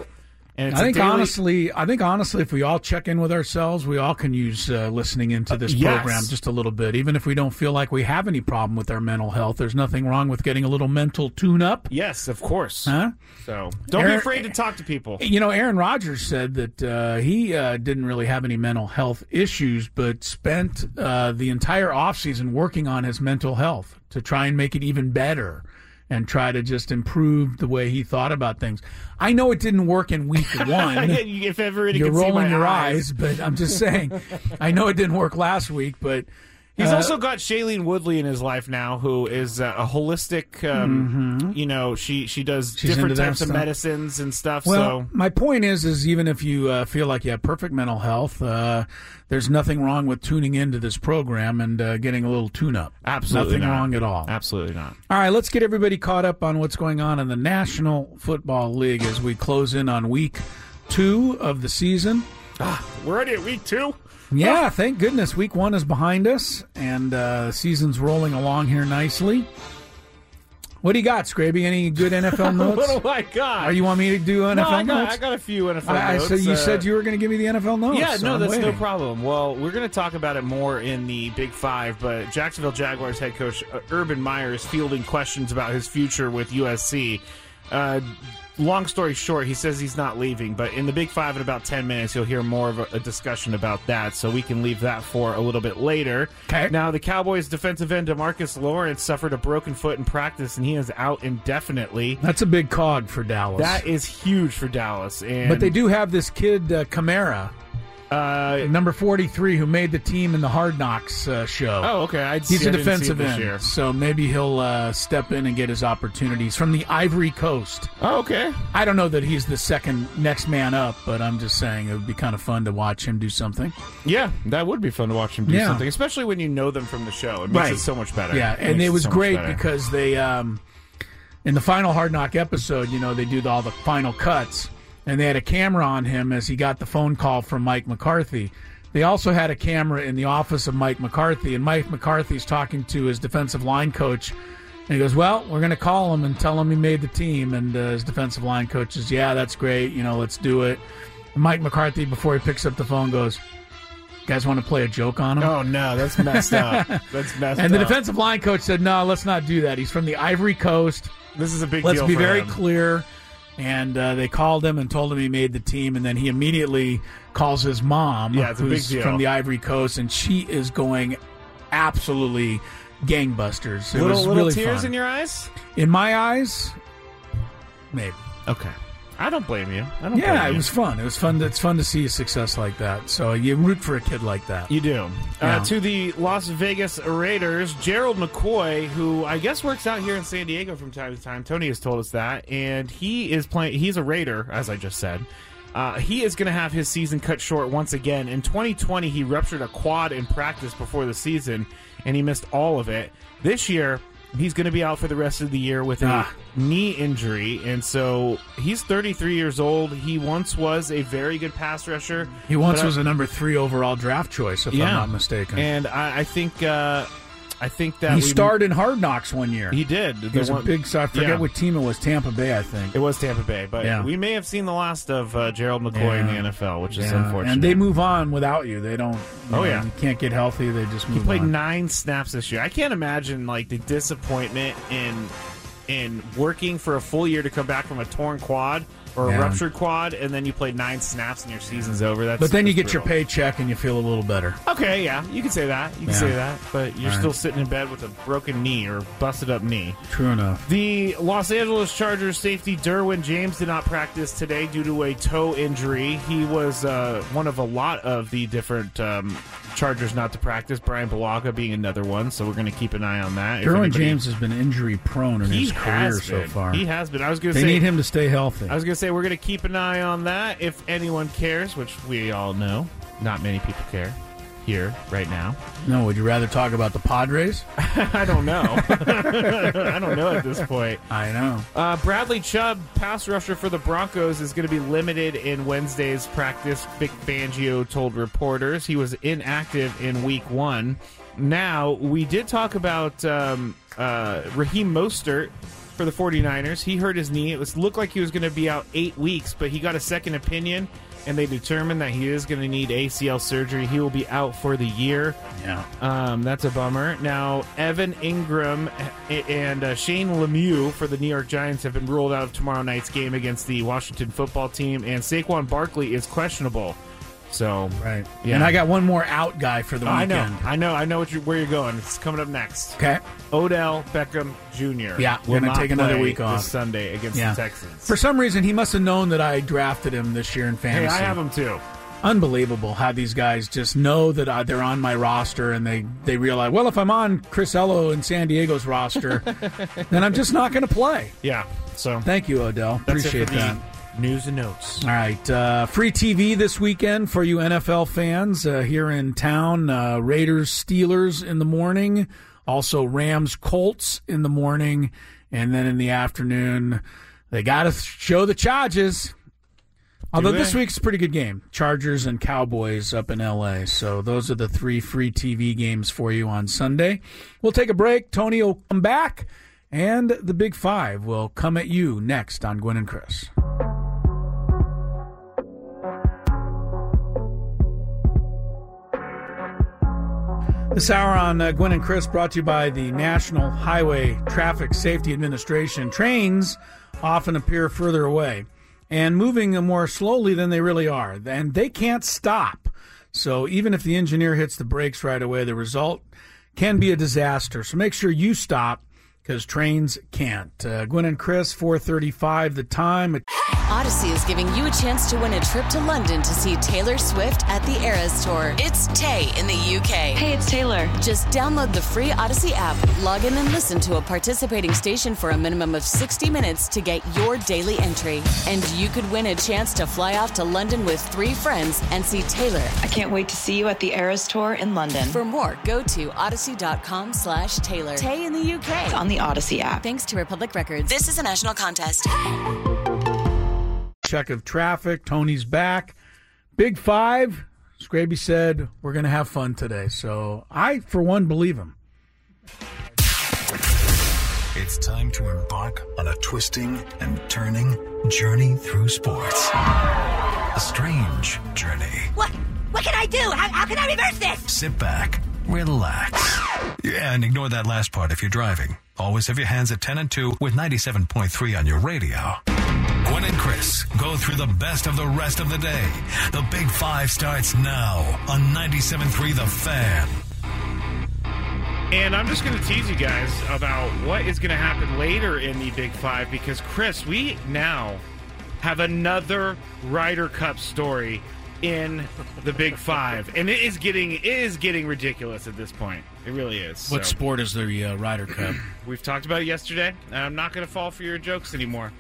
[SPEAKER 9] And
[SPEAKER 8] I think honestly, if we all check in with ourselves, we all can use listening into this program just a little bit. Even if we don't feel like we have any problem with our mental health, there's nothing wrong with getting a little mental tune-up.
[SPEAKER 9] Yes, of course.
[SPEAKER 8] Huh?
[SPEAKER 9] So don't be afraid to talk to people.
[SPEAKER 8] Aaron Rodgers said that he didn't really have any mental health issues, but spent the entire offseason working on his mental health to try and make it even better and try to just improve the way he thought about things. I know it didn't work in week one.
[SPEAKER 9] If everybody
[SPEAKER 8] You're
[SPEAKER 9] could see
[SPEAKER 8] rolling
[SPEAKER 9] my
[SPEAKER 8] your eyes, but I'm just saying, I know it didn't work last week, but...
[SPEAKER 9] He's also got Shailene Woodley in his life now, who is a holistic, she does different types of medicines and stuff.
[SPEAKER 8] Well,
[SPEAKER 9] so
[SPEAKER 8] my point is even if you feel like you have perfect mental health, there's nothing wrong with tuning into this program and getting a little tune-up.
[SPEAKER 9] Absolutely
[SPEAKER 8] nothing
[SPEAKER 9] not.
[SPEAKER 8] wrong at all.
[SPEAKER 9] Absolutely not.
[SPEAKER 8] All right, let's get everybody caught up on what's going on in the National Football League as we close in on week 2 of the season.
[SPEAKER 9] We're already at week 2?
[SPEAKER 8] Yeah, thank goodness. Week 1 is behind us, and the season's rolling along here nicely. What do you got, Scraby? Any good NFL notes?
[SPEAKER 9] What do I got?
[SPEAKER 8] Or you want me to do NFL notes?
[SPEAKER 9] I got a few NFL notes.
[SPEAKER 8] So you said you were going to give me the NFL notes.
[SPEAKER 9] Yeah,
[SPEAKER 8] so
[SPEAKER 9] no,
[SPEAKER 8] I'm
[SPEAKER 9] that's
[SPEAKER 8] waiting.
[SPEAKER 9] no problem. Well, we're going to talk about it more in the Big Five, but Jacksonville Jaguars head coach Urban Meyer is fielding questions about his future with USC. Long story short, he says he's not leaving, but in the Big Five in about 10 minutes, you'll hear more of a discussion about that, so we can leave that for a little bit later.
[SPEAKER 8] Okay.
[SPEAKER 9] Now, the Cowboys' defensive end DeMarcus Lawrence suffered a broken foot in practice, and he is out indefinitely.
[SPEAKER 8] That's a big cog for Dallas.
[SPEAKER 9] That is huge for Dallas.
[SPEAKER 8] But they do have this kid, Kamara, number 43, who made the team in the Hard Knocks show.
[SPEAKER 9] Oh, okay.
[SPEAKER 8] He's a defensive end, so maybe he'll step in and get his opportunities from the Ivory Coast.
[SPEAKER 9] Oh, okay.
[SPEAKER 8] I don't know that he's the second next man up, but I'm just saying it would be kind of fun to watch him do something.
[SPEAKER 9] Yeah, that would be fun to watch him do something, especially when you know them from the show. It makes it so much better.
[SPEAKER 8] Yeah, and it was great because they, in the final Hard Knock episode, they do all the final cuts. And they had a camera on him as he got the phone call from Mike McCarthy. They also had a camera in the office of Mike McCarthy, and Mike McCarthy's talking to his defensive line coach. And he goes, well, we're going to call him and tell him he made the team. And his defensive line coach says, yeah, that's great. Let's do it. And Mike McCarthy, before he picks up the phone, goes, you guys want to play a joke on him?
[SPEAKER 9] Oh, no, that's messed up.
[SPEAKER 8] And the defensive line coach said, no, let's not do that. He's from the Ivory Coast.
[SPEAKER 9] This is a big deal
[SPEAKER 8] Let's be
[SPEAKER 9] for
[SPEAKER 8] very
[SPEAKER 9] him.
[SPEAKER 8] clear. And they called him and told him he made the team, and then he immediately calls his mom, who's from the Ivory Coast, and she is going absolutely gangbusters. It was
[SPEAKER 9] little
[SPEAKER 8] really
[SPEAKER 9] tears
[SPEAKER 8] fun.
[SPEAKER 9] in your eyes?
[SPEAKER 8] In my eyes, maybe.
[SPEAKER 9] Okay. I don't blame you.
[SPEAKER 8] It was fun. It was fun. It's fun to see a success like that. So you root for a kid like that.
[SPEAKER 9] You do.
[SPEAKER 8] Yeah.
[SPEAKER 9] To the Las Vegas Raiders, Gerald McCoy, who I guess works out here in San Diego from time to time. Tony has told us that, and he is playing. He's a Raider, as I just said. He is going to have his season cut short once again. In 2020, he ruptured a quad in practice before the season, and he missed all of it. This year, he's going to be out for the rest of the year with a knee injury, and so he's 33 years old. He once was a very good pass rusher.
[SPEAKER 8] He once was a number 3 overall draft choice, if I'm not mistaken.
[SPEAKER 9] And I think that
[SPEAKER 8] he starred in Hard Knocks one year.
[SPEAKER 9] He did.
[SPEAKER 8] He was a big star. I forget what team it was. Tampa Bay, I think.
[SPEAKER 9] It was Tampa Bay, but we may have seen the last of Gerald McCoy in the NFL, which is unfortunate.
[SPEAKER 8] And they move on without you. They don't. You can't get healthy. They just move on.
[SPEAKER 9] He played 9 snaps this year. I can't imagine the disappointment in working for a full year to come back from a torn quad or a ruptured quad, and then you play 9 snaps and your season's over.
[SPEAKER 8] But then you get your paycheck and you feel a little better.
[SPEAKER 9] Okay, yeah, you can say that. You can say that, but you're still sitting in bed with a broken knee or busted up knee.
[SPEAKER 8] True enough.
[SPEAKER 9] The Los Angeles Chargers safety Derwin James did not practice today due to a toe injury. He was one of a lot of the different Chargers not to practice, Brian Bulaga being another one, so we're going to keep an eye on that.
[SPEAKER 8] Derwin James has been injury-prone in his career so far.
[SPEAKER 9] He has been.
[SPEAKER 8] They need him to stay healthy.
[SPEAKER 9] I was going to say we're going to keep an eye on that if anyone cares, which we all know not many people care here right now.
[SPEAKER 8] No, would you rather talk about the Padres?
[SPEAKER 9] I don't know. I don't know at this point.
[SPEAKER 8] I know.
[SPEAKER 9] Bradley Chubb, pass rusher for the Broncos, is going to be limited in Wednesday's practice, Vic Fangio told reporters. He was inactive in week 1. Now, we did talk about Raheem Mostert for the 49ers. He hurt his knee. It looked like he was going to be out 8 weeks, but he got a second opinion, and they determined that he is going to need ACL surgery. He will be out for the year.
[SPEAKER 8] Yeah.
[SPEAKER 9] That's a bummer. Now, Evan Ingram and Shane Lemieux for the New York Giants have been ruled out of tomorrow night's game against the Washington football team, and Saquon Barkley is questionable. So,
[SPEAKER 8] right.
[SPEAKER 9] Yeah.
[SPEAKER 8] And I got one more out guy for the weekend.
[SPEAKER 9] I know where you're going. It's coming up next.
[SPEAKER 8] Okay.
[SPEAKER 9] Odell Beckham Jr.
[SPEAKER 8] Yeah, we're going to take another week off.
[SPEAKER 9] This Sunday against the Texans.
[SPEAKER 8] For some reason, he must have known that I drafted him this year in fantasy.
[SPEAKER 9] Hey, I have him too.
[SPEAKER 8] Unbelievable how these guys just know that they're on my roster, and they realize, well, if I'm on Chris Ello and San Diego's roster, then I'm just not going to play.
[SPEAKER 9] Yeah. So
[SPEAKER 8] thank you, Odell. Appreciate that.
[SPEAKER 9] News and notes.
[SPEAKER 8] All right. Free TV this weekend for you NFL fans here in town. Raiders, Steelers in the morning. Also Rams, Colts in the morning. And then in the afternoon, they got to show the Chargers. Although this week's a pretty good game. Chargers and Cowboys up in L.A. So those are the 3 free TV games for you on Sunday. We'll take a break. Tony will come back. And the Big Five will come at you next on Gwen and Chris. This hour on Gwen and Chris brought to you by the National Highway Traffic Safety Administration. Trains often appear further away and moving more slowly than they really are, and they can't stop. So even if the engineer hits the brakes right away, the result can be a disaster. So make sure you stop, because trains can't. Gwen and Chris, 4:35 the time.
[SPEAKER 17] Odyssey is giving you a chance to win a trip to London to see Taylor Swift at the Eras Tour. It's Tay in the UK. Hey, it's Taylor. Just download the free Odyssey app, log in and listen to a participating station for a minimum of 60 minutes to get your daily entry. And you could win a chance to fly off to London with 3 friends and see Taylor.
[SPEAKER 18] I can't wait to see you at the Eras Tour in London.
[SPEAKER 17] For more, go to odyssey.com/Taylor. Tay in the UK.
[SPEAKER 18] It's on the Odyssey app.
[SPEAKER 17] Thanks to Republic Records. This is a national contest.
[SPEAKER 8] Check of traffic. Tony's back. Big Five. Scraby said we're going to have fun today. So I, for one, believe him.
[SPEAKER 4] It's time to embark on a twisting and turning journey through sports. A strange journey.
[SPEAKER 19] What can I do? How can I reverse this?
[SPEAKER 4] Sit back, relax. Yeah, and ignore that last part if you're driving. Always have your hands at 10 and 2 with 97.3 on your radio. Gwen and Chris go through the best of the rest of the day. The Big Five starts now on 97.3 The Fan.
[SPEAKER 9] And I'm just going to tease you guys about what is going to happen later in the Big Five, because, Chris, we now have another Ryder Cup story in the Big Five, and it is getting ridiculous at this point. It really is.
[SPEAKER 8] What sport is the Ryder Cup?
[SPEAKER 9] We've talked about it yesterday, and I'm not going to fall for your jokes anymore.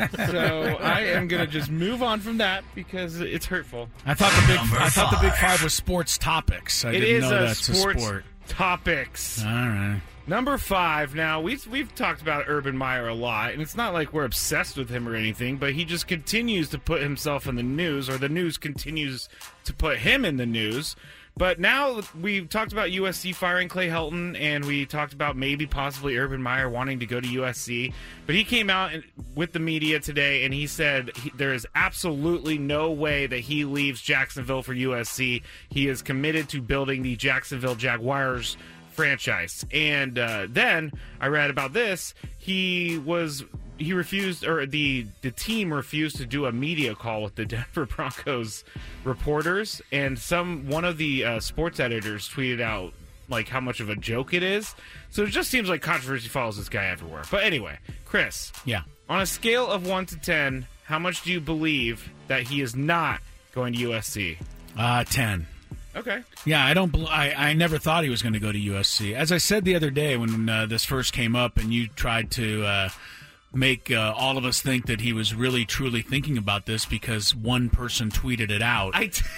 [SPEAKER 9] So I am going to just move on from that because it's hurtful.
[SPEAKER 8] I thought the Big Five was sports topics. I didn't know that's a sport.
[SPEAKER 9] Topics.
[SPEAKER 8] All right.
[SPEAKER 9] Number 5. Now, we've talked about Urban Meyer a lot, and it's not like we're obsessed with him or anything, but he just continues to put himself in the news, or the news continues to put him in the news. But now we've talked about USC firing Clay Helton, and we talked about maybe possibly Urban Meyer wanting to go to USC. But he came out with the media today, and he said there is absolutely no way that he leaves Jacksonville for USC. He is committed to building the Jacksonville Jaguars franchise. And then I read about this. He refused, or the team refused to do a media call with the Denver Broncos reporters, and one of the sports editors tweeted out like how much of a joke it is. So it just seems like controversy follows this guy everywhere. But anyway, Chris,
[SPEAKER 8] yeah,
[SPEAKER 9] on a scale of 1 to 10, how much do you believe that he is not going to USC?
[SPEAKER 8] 10.
[SPEAKER 9] Okay.
[SPEAKER 8] Yeah, I never thought he was going to go to USC. As I said the other day when this first came up, and you tried to make all of us think that he was really truly thinking about this because one person tweeted it out.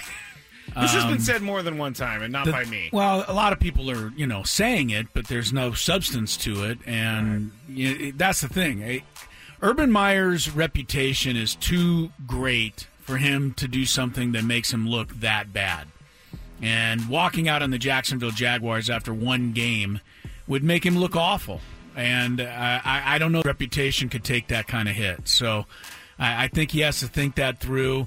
[SPEAKER 9] This has been said more than one time, and not by me.
[SPEAKER 8] Well, a lot of people are, saying it, but there's no substance to it, and that's the thing. Urban Meyer's reputation is too great for him to do something that makes him look that bad. And walking out on the Jacksonville Jaguars after one game would make him look awful. And I don't know if reputation could take that kind of hit. So I think he has to think that through.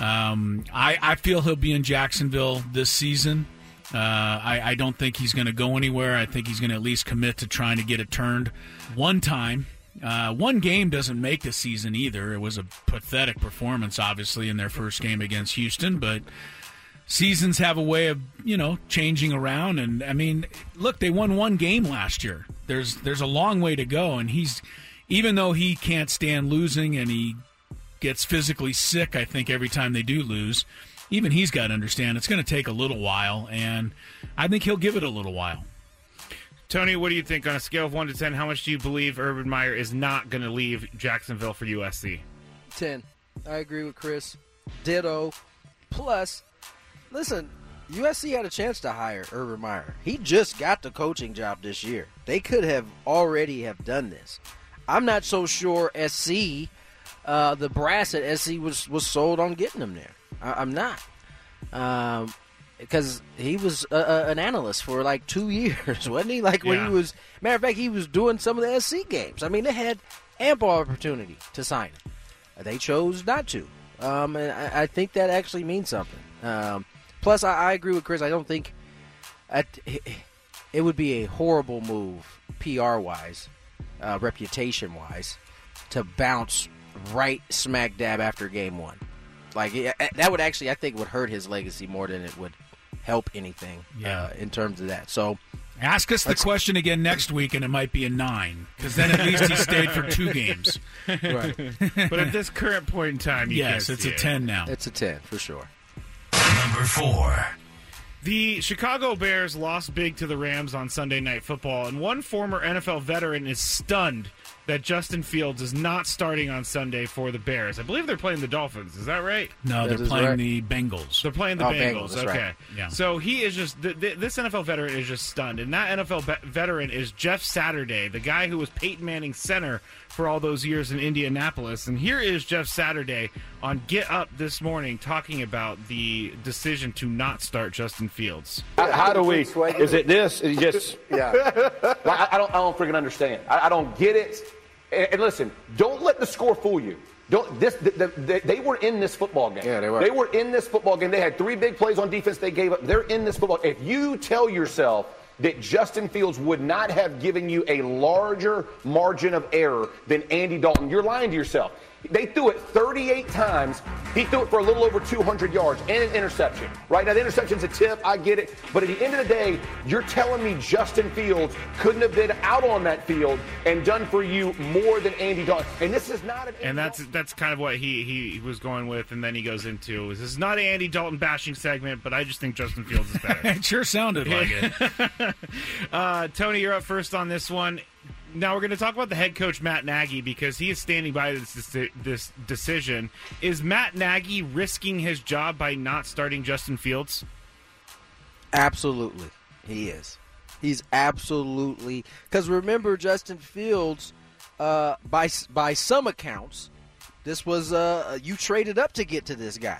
[SPEAKER 8] I feel he'll be in Jacksonville this season. I don't think he's going to go anywhere. I think he's going to at least commit to trying to get it turned one time. One game doesn't make the season either. It was a pathetic performance, obviously, in their first game against Houston, but seasons have a way of, changing around. And, I mean, look, they won one game last year. There's a long way to go, and even though he can't stand losing and he gets physically sick, I think, every time they do lose, even he's got to understand it's going to take a little while, and I think he'll give it a little while.
[SPEAKER 9] Tony, what do you think on a scale of 1 to 10? How much do you believe Urban Meyer is not going to leave Jacksonville for USC?
[SPEAKER 7] 10. I agree with Chris. Ditto. Plus, listen, USC had a chance to hire Urban Meyer. He just got the coaching job this year. They could have already have done this. I'm not so sure SC, the brass at SC was sold on getting him there. I'm not. Because he was an analyst for like 2 years, wasn't he? When he was, matter of fact, he was doing some of the SC games. I mean, they had ample opportunity to sign him. They chose not to. And I think that actually means something. Plus, I agree with Chris. I don't think it would be a horrible move, PR-wise, reputation-wise, to bounce right smack dab after game one. That would actually, I think, would hurt his legacy more than it would help anything in terms of that. So,
[SPEAKER 8] ask us the question again next week, and it might be a 9, because then at least he stayed for 2 games.
[SPEAKER 9] Right. But at this current point in time,
[SPEAKER 8] yes, it's a 10 now.
[SPEAKER 7] It's a 10 for sure.
[SPEAKER 4] Number 4.
[SPEAKER 9] The Chicago Bears lost big to the Rams on Sunday Night Football, and one former NFL veteran is stunned that Justin Fields is not starting on Sunday for the Bears. I believe they're playing the Dolphins. Is that right?
[SPEAKER 8] No, they're playing the Bengals.
[SPEAKER 9] They're playing the Bengals. Okay.
[SPEAKER 7] Right.
[SPEAKER 8] Yeah.
[SPEAKER 9] So he is just this NFL veteran is just stunned, and that NFL veteran is Jeff Saturday, the guy who was Peyton Manning's center for all those years in Indianapolis. And here is Jeff Saturday on Get Up this morning talking about the decision to not start Justin Fields.
[SPEAKER 20] How do we? Is it this? Is it just? Yeah. I don't freaking understand. I don't get it. And listen, don't let the score fool you. They were in this football game.
[SPEAKER 7] Yeah, they were.
[SPEAKER 20] They were in this football game. They had 3 big plays on defense they gave up. They're in this football. If you tell yourself that Justin Fields would not have given you a larger margin of error than Andy Dalton, you're lying to yourself. They threw it 38 times. He threw it for a little over 200 yards and an interception. Right now, the interception's a tip. I get it. But at the end of the day, you're telling me Justin Fields couldn't have been out on that field and done for you more than Andy Dalton. And this is not an Andy
[SPEAKER 9] And that's kind of what he was going with, and then he goes into, this is not an Andy Dalton bashing segment, but I just think Justin Fields is better.
[SPEAKER 8] It sure sounded like
[SPEAKER 9] it. Tony, you're up first on this one. Now we're going to talk about the head coach, Matt Nagy, because he is standing by this decision. Is Matt Nagy risking his job by not starting Justin Fields?
[SPEAKER 7] Absolutely. He is. He's absolutely. Because remember, Justin Fields, by some accounts, this was you traded up to get to this guy.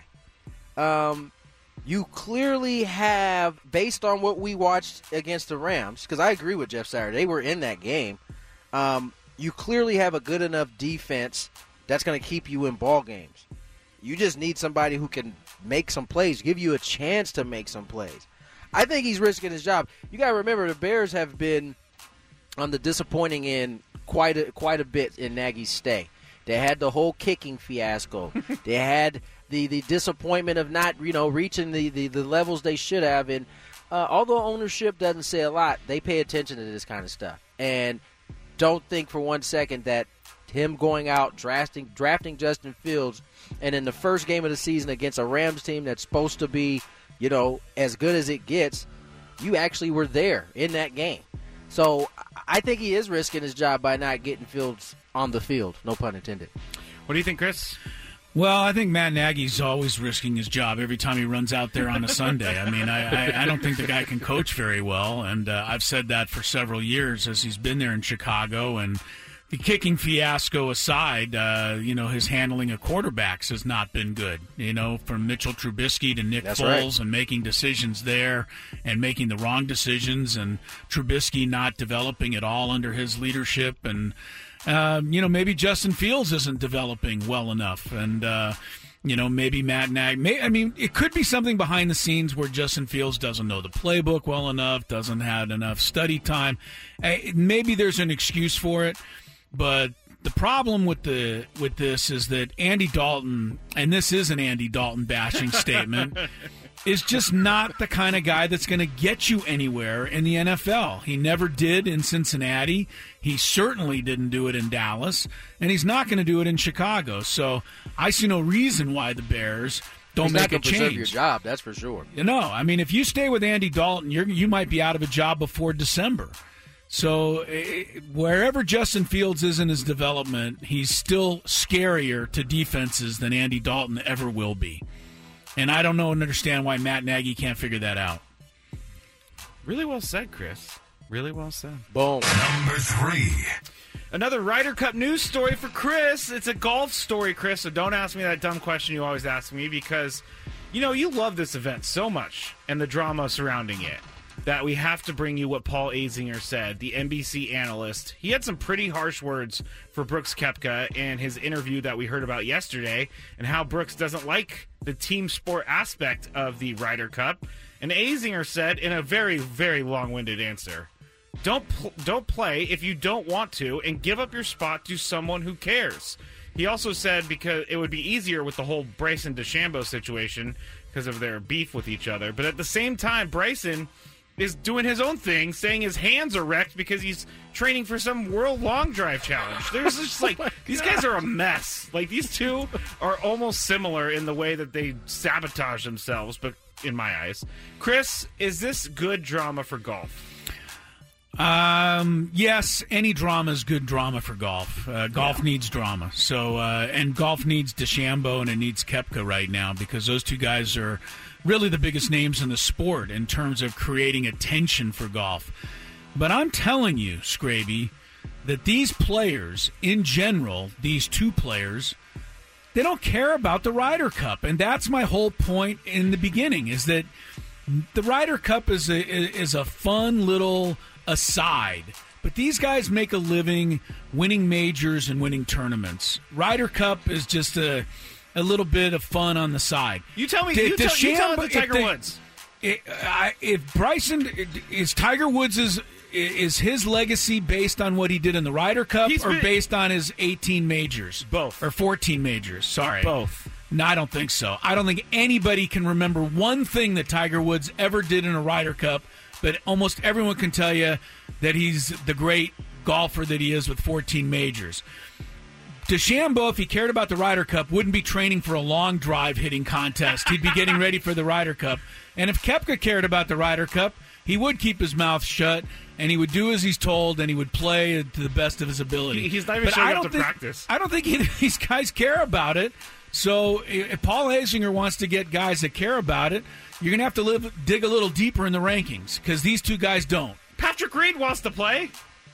[SPEAKER 7] You clearly have, based on what we watched against the Rams, because I agree with Jeff Saturday, they were in that game. You clearly have a good enough defense that's going to keep you in ball games. You just need somebody who can make some plays, give you a chance to make some plays. I think he's risking his job. You got to remember, the Bears have been on the disappointing end quite a bit in Nagy's stay. They had the whole kicking fiasco. They had the disappointment of not reaching the levels they should have. And although ownership doesn't say a lot, they pay attention to this kind of stuff. And don't think for one second that him going out, drafting Justin Fields, and in the first game of the season against a Rams team that's supposed to be, as good as it gets, you actually were there in that game. So I think he is risking his job by not getting Fields on the field, no pun intended.
[SPEAKER 9] What do you think, Chris?
[SPEAKER 8] Well, I think Matt Nagy's always risking his job every time he runs out there on a Sunday. I mean, I don't think the guy can coach very well, and I've said that for several years as he's been there in Chicago. And the kicking fiasco aside, his handling of quarterbacks has not been good. From Mitchell Trubisky to Nick
[SPEAKER 7] That's
[SPEAKER 8] Foles,
[SPEAKER 7] right.
[SPEAKER 8] and making decisions there and making the wrong decisions, and Trubisky not developing at all under his leadership, and maybe Justin Fields isn't developing well enough, and maybe Matt Nagy. It could be something behind the scenes where Justin Fields doesn't know the playbook well enough, doesn't have enough study time. Maybe there's an excuse for it. But the problem with this is that Andy Dalton, and this is an Andy Dalton bashing statement, is just not the kind of guy that's going to get you anywhere in the NFL. He never did in Cincinnati. He certainly didn't do it in Dallas, and he's not going to do it in Chicago. So I see no reason why the Bears don't make a change.
[SPEAKER 7] Preserve your job, that's for sure.
[SPEAKER 8] No, if you stay with Andy Dalton, you might be out of a job before December. So wherever Justin Fields is in his development, he's still scarier to defenses than Andy Dalton ever will be. And I don't know and understand why Matt Nagy can't figure that out.
[SPEAKER 9] Really well said, Chris. Really well said.
[SPEAKER 7] Boom.
[SPEAKER 4] Number 3.
[SPEAKER 9] Another Ryder Cup news story for Chris. It's a golf story, Chris, so don't ask me that dumb question you always ask me, because, you love this event so much and the drama surrounding it, that we have to bring you what Paul Azinger said, the NBC analyst. He had some pretty harsh words for Brooks Koepka in his interview that we heard about yesterday, and how Brooks doesn't like the team sport aspect of the Ryder Cup. And Azinger said in a very, very long-winded answer, don't play if you don't want to, and give up your spot to someone who cares. He also said because it would be easier with the whole Bryson DeChambeau situation because of their beef with each other. But at the same time, Bryson is doing his own thing, saying his hands are wrecked because he's training for some world long drive challenge. There's just these guys are a mess. These two are almost similar in the way that they sabotage themselves, but in my eyes. Chris, is this good drama for golf?
[SPEAKER 8] Yes, any drama is good drama for golf. Golf needs drama. So, and golf needs DeChambeau and it needs Koepka right now, because those two guys are really the biggest names in the sport in terms of creating attention for golf. But I'm telling you, Scraby, that these players, in general, these two players, they don't care about the Ryder Cup. And that's my whole point in the beginning, is that the Ryder Cup is a fun little aside. But these guys make a living winning majors and winning tournaments. Ryder Cup is just a little bit of fun on the side.
[SPEAKER 9] You tell me. You tell me Tiger Woods.
[SPEAKER 8] If Bryson is Tiger Woods is his legacy based on what he did in the Ryder Cup based on his 18 majors?
[SPEAKER 9] Both.
[SPEAKER 8] Or 14 majors. Sorry.
[SPEAKER 9] Both.
[SPEAKER 8] No, I don't think so. I don't think anybody can remember one thing that Tiger Woods ever did in a Ryder Cup, but almost everyone can tell you that he's the great golfer that he is with 14 majors. DeChambeau, if he cared about the Ryder Cup, wouldn't be training for a long drive hitting contest. He'd be getting ready for the Ryder Cup. And if Koepka cared about the Ryder Cup, he would keep his mouth shut, and he would do as he's told, and he would play to the best of his ability.
[SPEAKER 9] He's not even showing up to practice.
[SPEAKER 8] I don't think these guys care about it. So if Paul Azinger wants to get guys that care about it, you're going to have to dig a little deeper in the rankings, because these two guys don't.
[SPEAKER 9] Patrick Reed wants to play.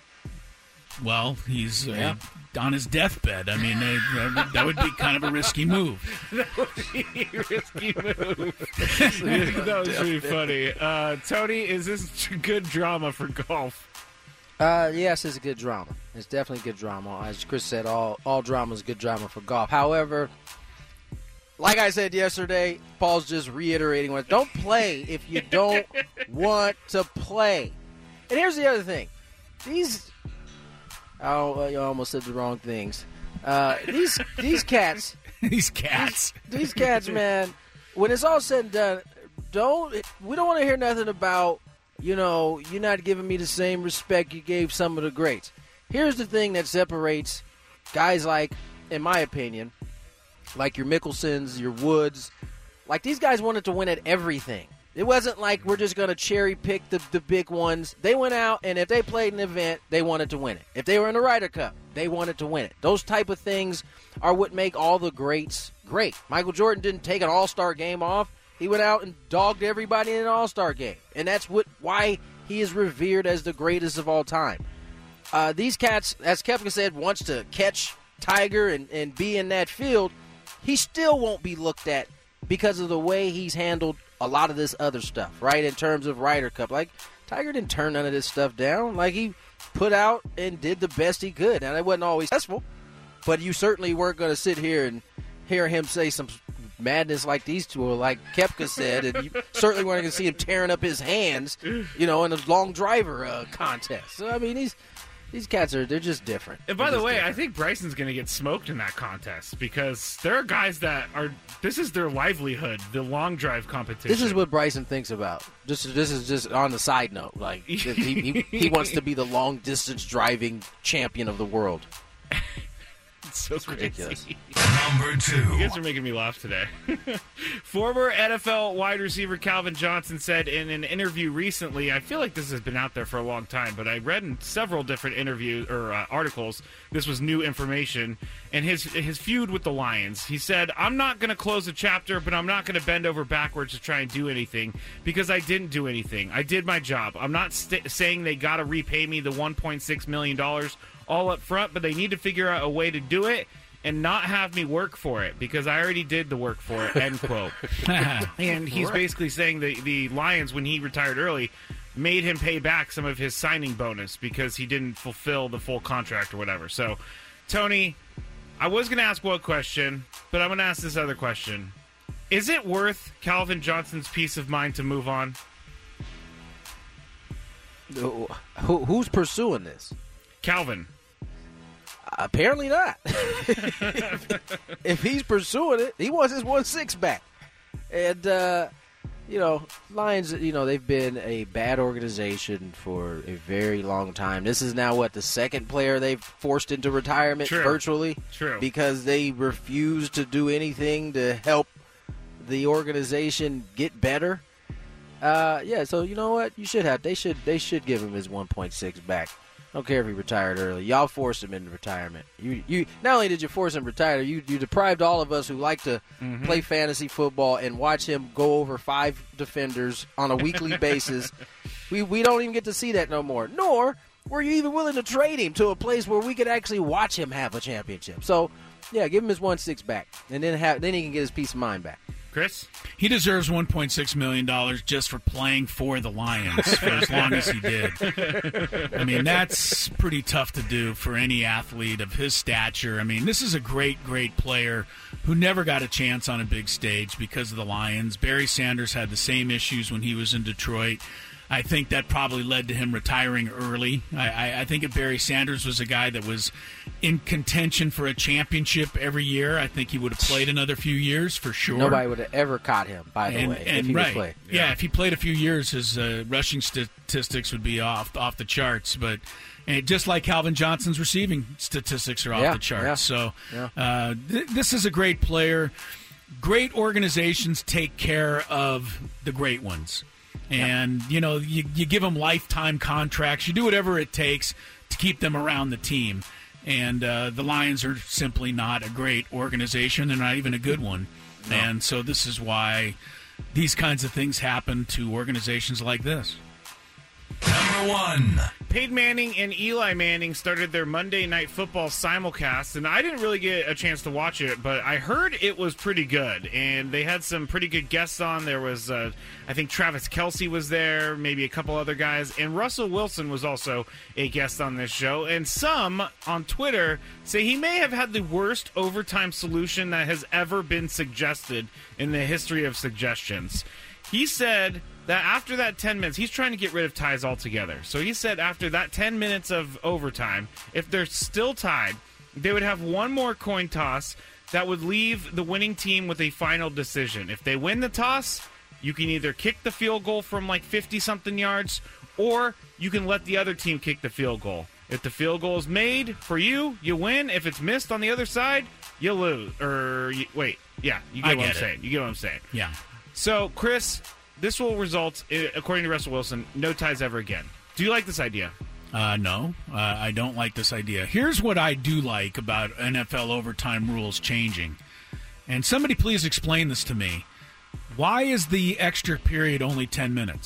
[SPEAKER 8] Well, he's on his deathbed. I mean, that would be kind of a risky move.
[SPEAKER 9] That would be a risky move. That was pretty funny. Tony, is this good drama for golf?
[SPEAKER 7] Yes, it's a good drama. It's definitely good drama. As Chris said, all drama is good drama for golf. However, like I said yesterday, Paul's just reiterating don't play if you don't want to play. And here's the other thing. I almost said the wrong things. These cats.
[SPEAKER 8] These cats,
[SPEAKER 7] man, when it's all said and done, we don't want to hear nothing about, you're not giving me the same respect you gave some of the greats. Here's the thing that separates guys like, in my opinion, like your Mickelsons, your Woods. Like, these guys wanted to win at everything. It wasn't like we're just going to cherry pick the big ones. They went out, and if they played an event, they wanted to win it. If they were in the Ryder Cup, they wanted to win it. Those type of things are what make all the greats great. Michael Jordan didn't take an all-star game off. He went out and dogged everybody in an all-star game. And that's why he is revered as the greatest of all time. these cats, as Koepka said, wants to catch Tiger and be in that field. He still won't be looked at because of the way he's handled a lot of this other stuff, right, in terms of Ryder Cup. Like, Tiger didn't turn none of this stuff down. Like, he put out and did the best he could. Now, that wasn't always successful, but you certainly weren't going to sit here and hear him say some madness like these two, or like Koepka said, and you certainly weren't going to see him tearing up his hands, in a long driver contest. So, I mean, these cats they're just different.
[SPEAKER 9] And by the way, I think Bryson's going to get smoked in that contest because there are guys that this is their livelihood, the long drive competition.
[SPEAKER 7] This is what Bryson thinks about. This is just on the side note. Like, he wants to be the long distance driving champion of the world.
[SPEAKER 9] It's so
[SPEAKER 7] ridiculous.
[SPEAKER 4] Number 2.
[SPEAKER 9] You guys are making me laugh today. Former NFL wide receiver Calvin Johnson said in an interview recently, I feel like this has been out there for a long time, but I read in several different interviews or articles, this was new information, and his feud with the Lions. He said, I'm not going to close a chapter, but I'm not going to bend over backwards to try and do anything because I didn't do anything. I did my job. I'm not saying they got to repay me the $1.6 million all up front, but they need to figure out a way to do it and not have me work for it because I already did the work for it, end quote. And he's basically saying the Lions, when he retired early, made him pay back some of his signing bonus because he didn't fulfill the full contract or whatever. So, Tony, I was going to ask what question, but I'm going to ask this other question. Is it worth Calvin Johnson's peace of mind to move on?
[SPEAKER 7] Who's pursuing this?
[SPEAKER 9] Calvin.
[SPEAKER 7] Apparently not. If he's pursuing it, he wants his 1.6 back. And, Lions, they've been a bad organization for a very long time. This is now, the second player they've forced into retirement virtually?
[SPEAKER 9] True.
[SPEAKER 7] Because they refuse to do anything to help the organization get better. So you know what? They should give him his 1.6 back. I don't care if he retired early. Y'all forced him into retirement. You not only did you force him to retire, you deprived all of us who like to play fantasy football and watch him go over 5 defenders on a weekly basis. We don't even get to see that no more. Nor were you even willing to trade him to a place where we could actually watch him have a championship. So, yeah, give him his 1.6 back, and then he can get his peace of mind back.
[SPEAKER 9] Chris?
[SPEAKER 8] He deserves $1.6 million just for playing for the Lions for as long as he did. I mean, that's pretty tough to do for any athlete of his stature. I mean, this is a great, great player who never got a chance on a big stage because of the Lions. Barry Sanders had the same issues when he was in Detroit. I think that probably led to him retiring early. I think if Barry Sanders was a guy that was in contention for a championship every year, I think he would have played another few years for sure.
[SPEAKER 7] Nobody would have ever caught him, by the way, if he would play.
[SPEAKER 8] Yeah, if he played a few years, his rushing statistics would be off the charts. But just like Calvin Johnson's receiving statistics are off the charts.
[SPEAKER 7] Yeah.
[SPEAKER 8] This is a great player. Great organizations take care of the great ones. And, you give them lifetime contracts. You do whatever it takes to keep them around the team. And the Lions are simply not a great organization. They're not even a good one. No. And so this is why these kinds of things happen to organizations like this.
[SPEAKER 4] Number 1.
[SPEAKER 9] Peyton Manning and Eli Manning started their Monday Night Football simulcast, and I didn't really get a chance to watch it, but I heard it was pretty good, and they had some pretty good guests on. There was, I think Travis Kelce was there, maybe a couple other guys, and Russell Wilson was also a guest on this show, and some on Twitter say he may have had the worst overtime solution that has ever been suggested in the history of suggestions. He said that after that 10 minutes, he's trying to get rid of ties altogether. So he said after that 10 minutes of overtime, if they're still tied, they would have one more coin toss that would leave the winning team with a final decision. If they win the toss, you can either kick the field goal from like 50-something yards, or you can let the other team kick the field goal. If the field goal is made for you, you win. If it's missed on the other side, you lose. You get what I'm saying. You get what I'm saying.
[SPEAKER 8] Yeah.
[SPEAKER 9] So, Chris, this will result, according to Russell Wilson, no ties ever again. Do you like this idea?
[SPEAKER 8] No, I don't like this idea. Here's what I do like about NFL overtime rules changing. And somebody please explain this to me. Why is the extra period only 10 minutes?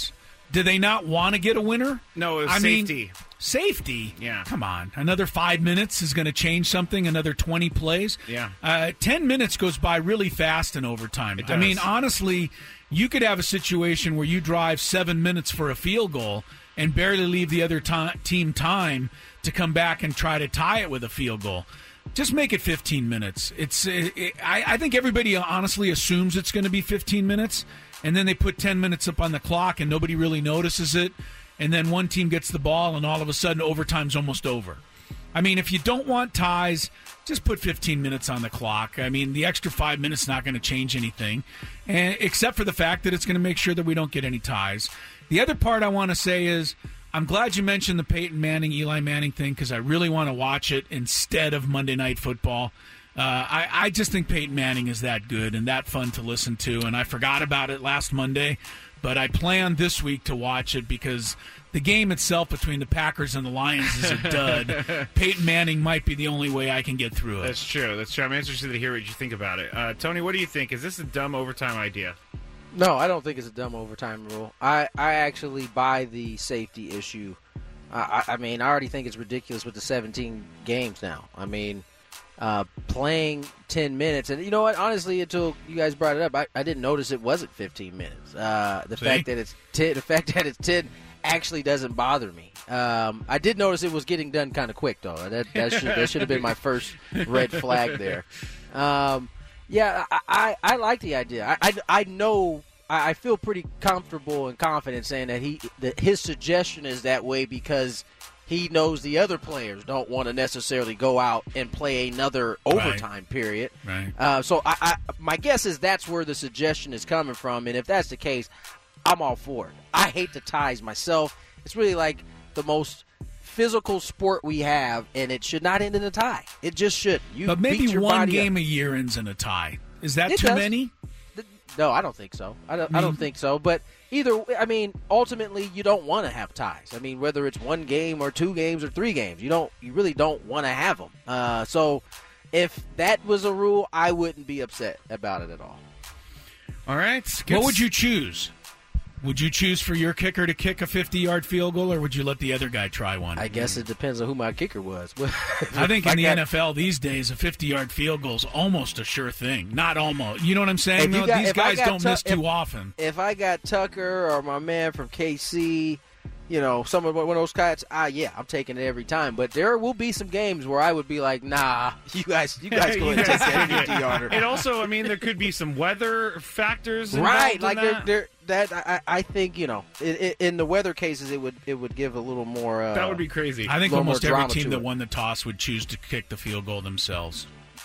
[SPEAKER 8] Do they not want to get a winner?
[SPEAKER 9] No, it was safety.
[SPEAKER 8] Safety?
[SPEAKER 9] Yeah.
[SPEAKER 8] Come on. Another 5 minutes is going to change something, another 20 plays.
[SPEAKER 9] Yeah.
[SPEAKER 8] 10 minutes goes by really fast in overtime.
[SPEAKER 9] It does.
[SPEAKER 8] I mean, honestly, you could have a situation where you drive 7 minutes for a field goal and barely leave the other team time to come back and try to tie it with a field goal. Just make it 15 minutes. I think everybody honestly assumes it's going to be 15 minutes, and then they put 10 minutes up on the clock and nobody really notices it. And then one team gets the ball, and all of a sudden overtime's almost over. I mean, if you don't want ties, just put 15 minutes on the clock. I mean, the extra 5 minutes is not going to change anything, except for the fact that it's going to make sure that we don't get any ties. The other part I want to say is I'm glad you mentioned the Peyton Manning, Eli Manning thing, because I really want to watch it instead of Monday Night Football. I just think Peyton Manning is that good and that fun to listen to, and I forgot about it last Monday. But I plan this week to watch it because the game itself between the Packers and the Lions is a dud. Peyton Manning might be the only way I can get through it.
[SPEAKER 9] That's true. I'm interested to hear what you think about it. Tony, what do you think? Is this a dumb overtime idea?
[SPEAKER 7] No, I don't think it's a dumb overtime rule. I actually buy the safety issue. I mean, I already think it's ridiculous with the 17 games now. I mean, playing 10 minutes. And you know what? Honestly, until you guys brought it up, I didn't notice it wasn't 15 minutes. The fact that it's 10 actually doesn't bother me. I did notice it was getting done kind of quick, though. That should have been my first red flag there. Yeah, I like the idea. I know I feel pretty comfortable and confident saying that his suggestion is that way because he knows the other players don't want to necessarily go out and play another overtime period.
[SPEAKER 8] Right.
[SPEAKER 7] So my guess is that's where the suggestion is coming from, and if that's the case, I'm all for it. I hate the ties myself. It's really like the most physical sport we have, and it should not end in a tie. It just should.
[SPEAKER 8] But maybe one game a year ends in a tie. Is that too many?
[SPEAKER 7] No, I don't think so. I don't think so. But ultimately, you don't want to have ties. I mean, whether it's one game or 2 games or 3 games, you really don't want to have them. So, if that was a rule, I wouldn't be upset about it at all.
[SPEAKER 9] All right.
[SPEAKER 8] What would you choose? Would you choose for your kicker to kick a 50-yard field goal, or would you let the other guy try one?
[SPEAKER 7] I guess it depends on who my kicker was.
[SPEAKER 8] I think in the NFL these days, a 50-yard field goal is almost a sure thing. Not almost. You know what I'm saying? These guys don't miss too often.
[SPEAKER 7] If I got Tucker or my man from KC, some of one of those guys, yeah, I'm taking it every time. But there will be some games where I would be like, nah, you guys go ahead and take that 50-yarder.
[SPEAKER 9] And also, there could be some weather factors involved
[SPEAKER 7] right,
[SPEAKER 9] in
[SPEAKER 7] like I think in the weather cases it would give a little more.
[SPEAKER 9] That would be crazy.
[SPEAKER 8] I think almost every team that won the toss would choose to kick the field goal themselves.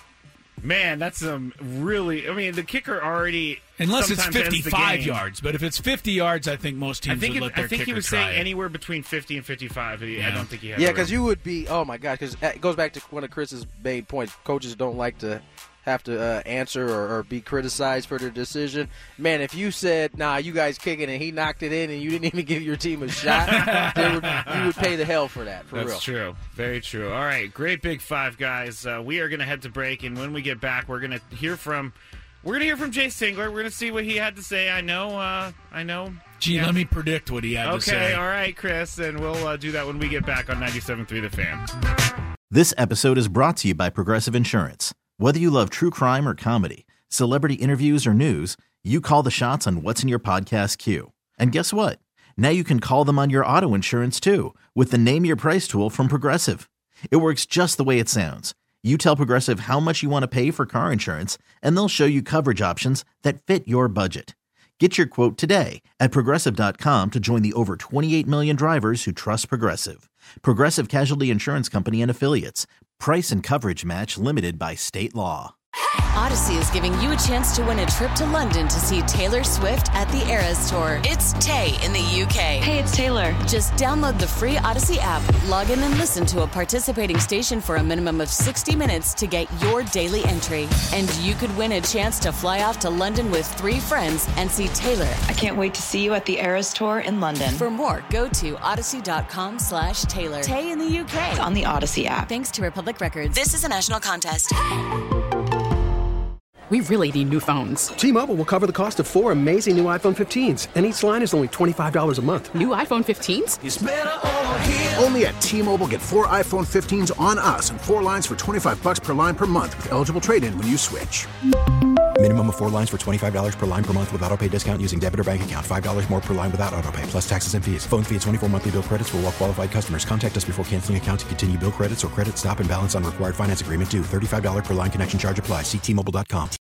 [SPEAKER 9] Man, that's really. The kicker already.
[SPEAKER 8] Unless it's 55 yards, but if it's 50 yards, I think most teams would let their kicker try.
[SPEAKER 9] I think he was saying anywhere between 50 and 55.
[SPEAKER 8] Yeah.
[SPEAKER 9] I don't think he had.
[SPEAKER 7] Yeah, because you would be. Oh my God, because it goes back to one of Chris's main points. Coaches don't like to have to answer or be criticized for their decision. Man, if you said, nah, you guys kick it and he knocked it in and you didn't even give your team a shot, you would pay the hell for that, for real.
[SPEAKER 9] That's true. Very true. All right, great Big Five, guys. We are going to head to break, and when we get back, we're going to hear from Jay Singler. We're going to see what he had to say. I know.
[SPEAKER 8] Gee, let me predict what he had to say.
[SPEAKER 9] Okay, all right, Chris, and we'll do that when we get back on 97.3 The Fan.
[SPEAKER 1] This episode is brought to you by Progressive Insurance. Whether you love true crime or comedy, celebrity interviews or news, you call the shots on what's in your podcast queue. And guess what? Now you can call them on your auto insurance too with the Name Your Price tool from Progressive. It works just the way it sounds. You tell Progressive how much you want to pay for car insurance, and they'll show you coverage options that fit your budget. Get your quote today at Progressive.com to join the over 28 million drivers who trust Progressive. Progressive Casualty Insurance Company and Affiliates. Price and coverage match limited by state law.
[SPEAKER 17] Odyssey is giving you a chance to win a trip to London to see Taylor Swift at the Eras Tour. It's Tay in the UK.
[SPEAKER 18] Hey, it's Taylor.
[SPEAKER 17] Just download the free Odyssey app, log in and listen to a participating station for a minimum of 60 minutes to get your daily entry. And you could win a chance to fly off to London with 3 friends and see Taylor.
[SPEAKER 18] I can't wait to see you at the Eras Tour in London.
[SPEAKER 17] For more, go to odyssey.com/Taylor. Tay in the UK.
[SPEAKER 18] It's on the Odyssey app.
[SPEAKER 17] Thanks to Republic Records. This is a national contest.
[SPEAKER 21] We really need new phones.
[SPEAKER 14] T-Mobile will cover the cost of 4 amazing new iPhone 15s, and each line is only $25 a month.
[SPEAKER 21] New iPhone 15s?
[SPEAKER 15] It's better over here. Only at T-Mobile, get 4 iPhone 15s on us and 4 lines for $25 per line per month with eligible trade-in when you switch.
[SPEAKER 16] Minimum of 4 lines for $25 per line per month with auto-pay discount using debit or bank account. $5 more per line without auto-pay, plus taxes and fees. Phone fee at 24 monthly bill credits for well-qualified customers. Contact us before canceling account to continue bill credits or credit stop and balance on required finance agreement due. $35 per line connection charge applies. See T-Mobile.com.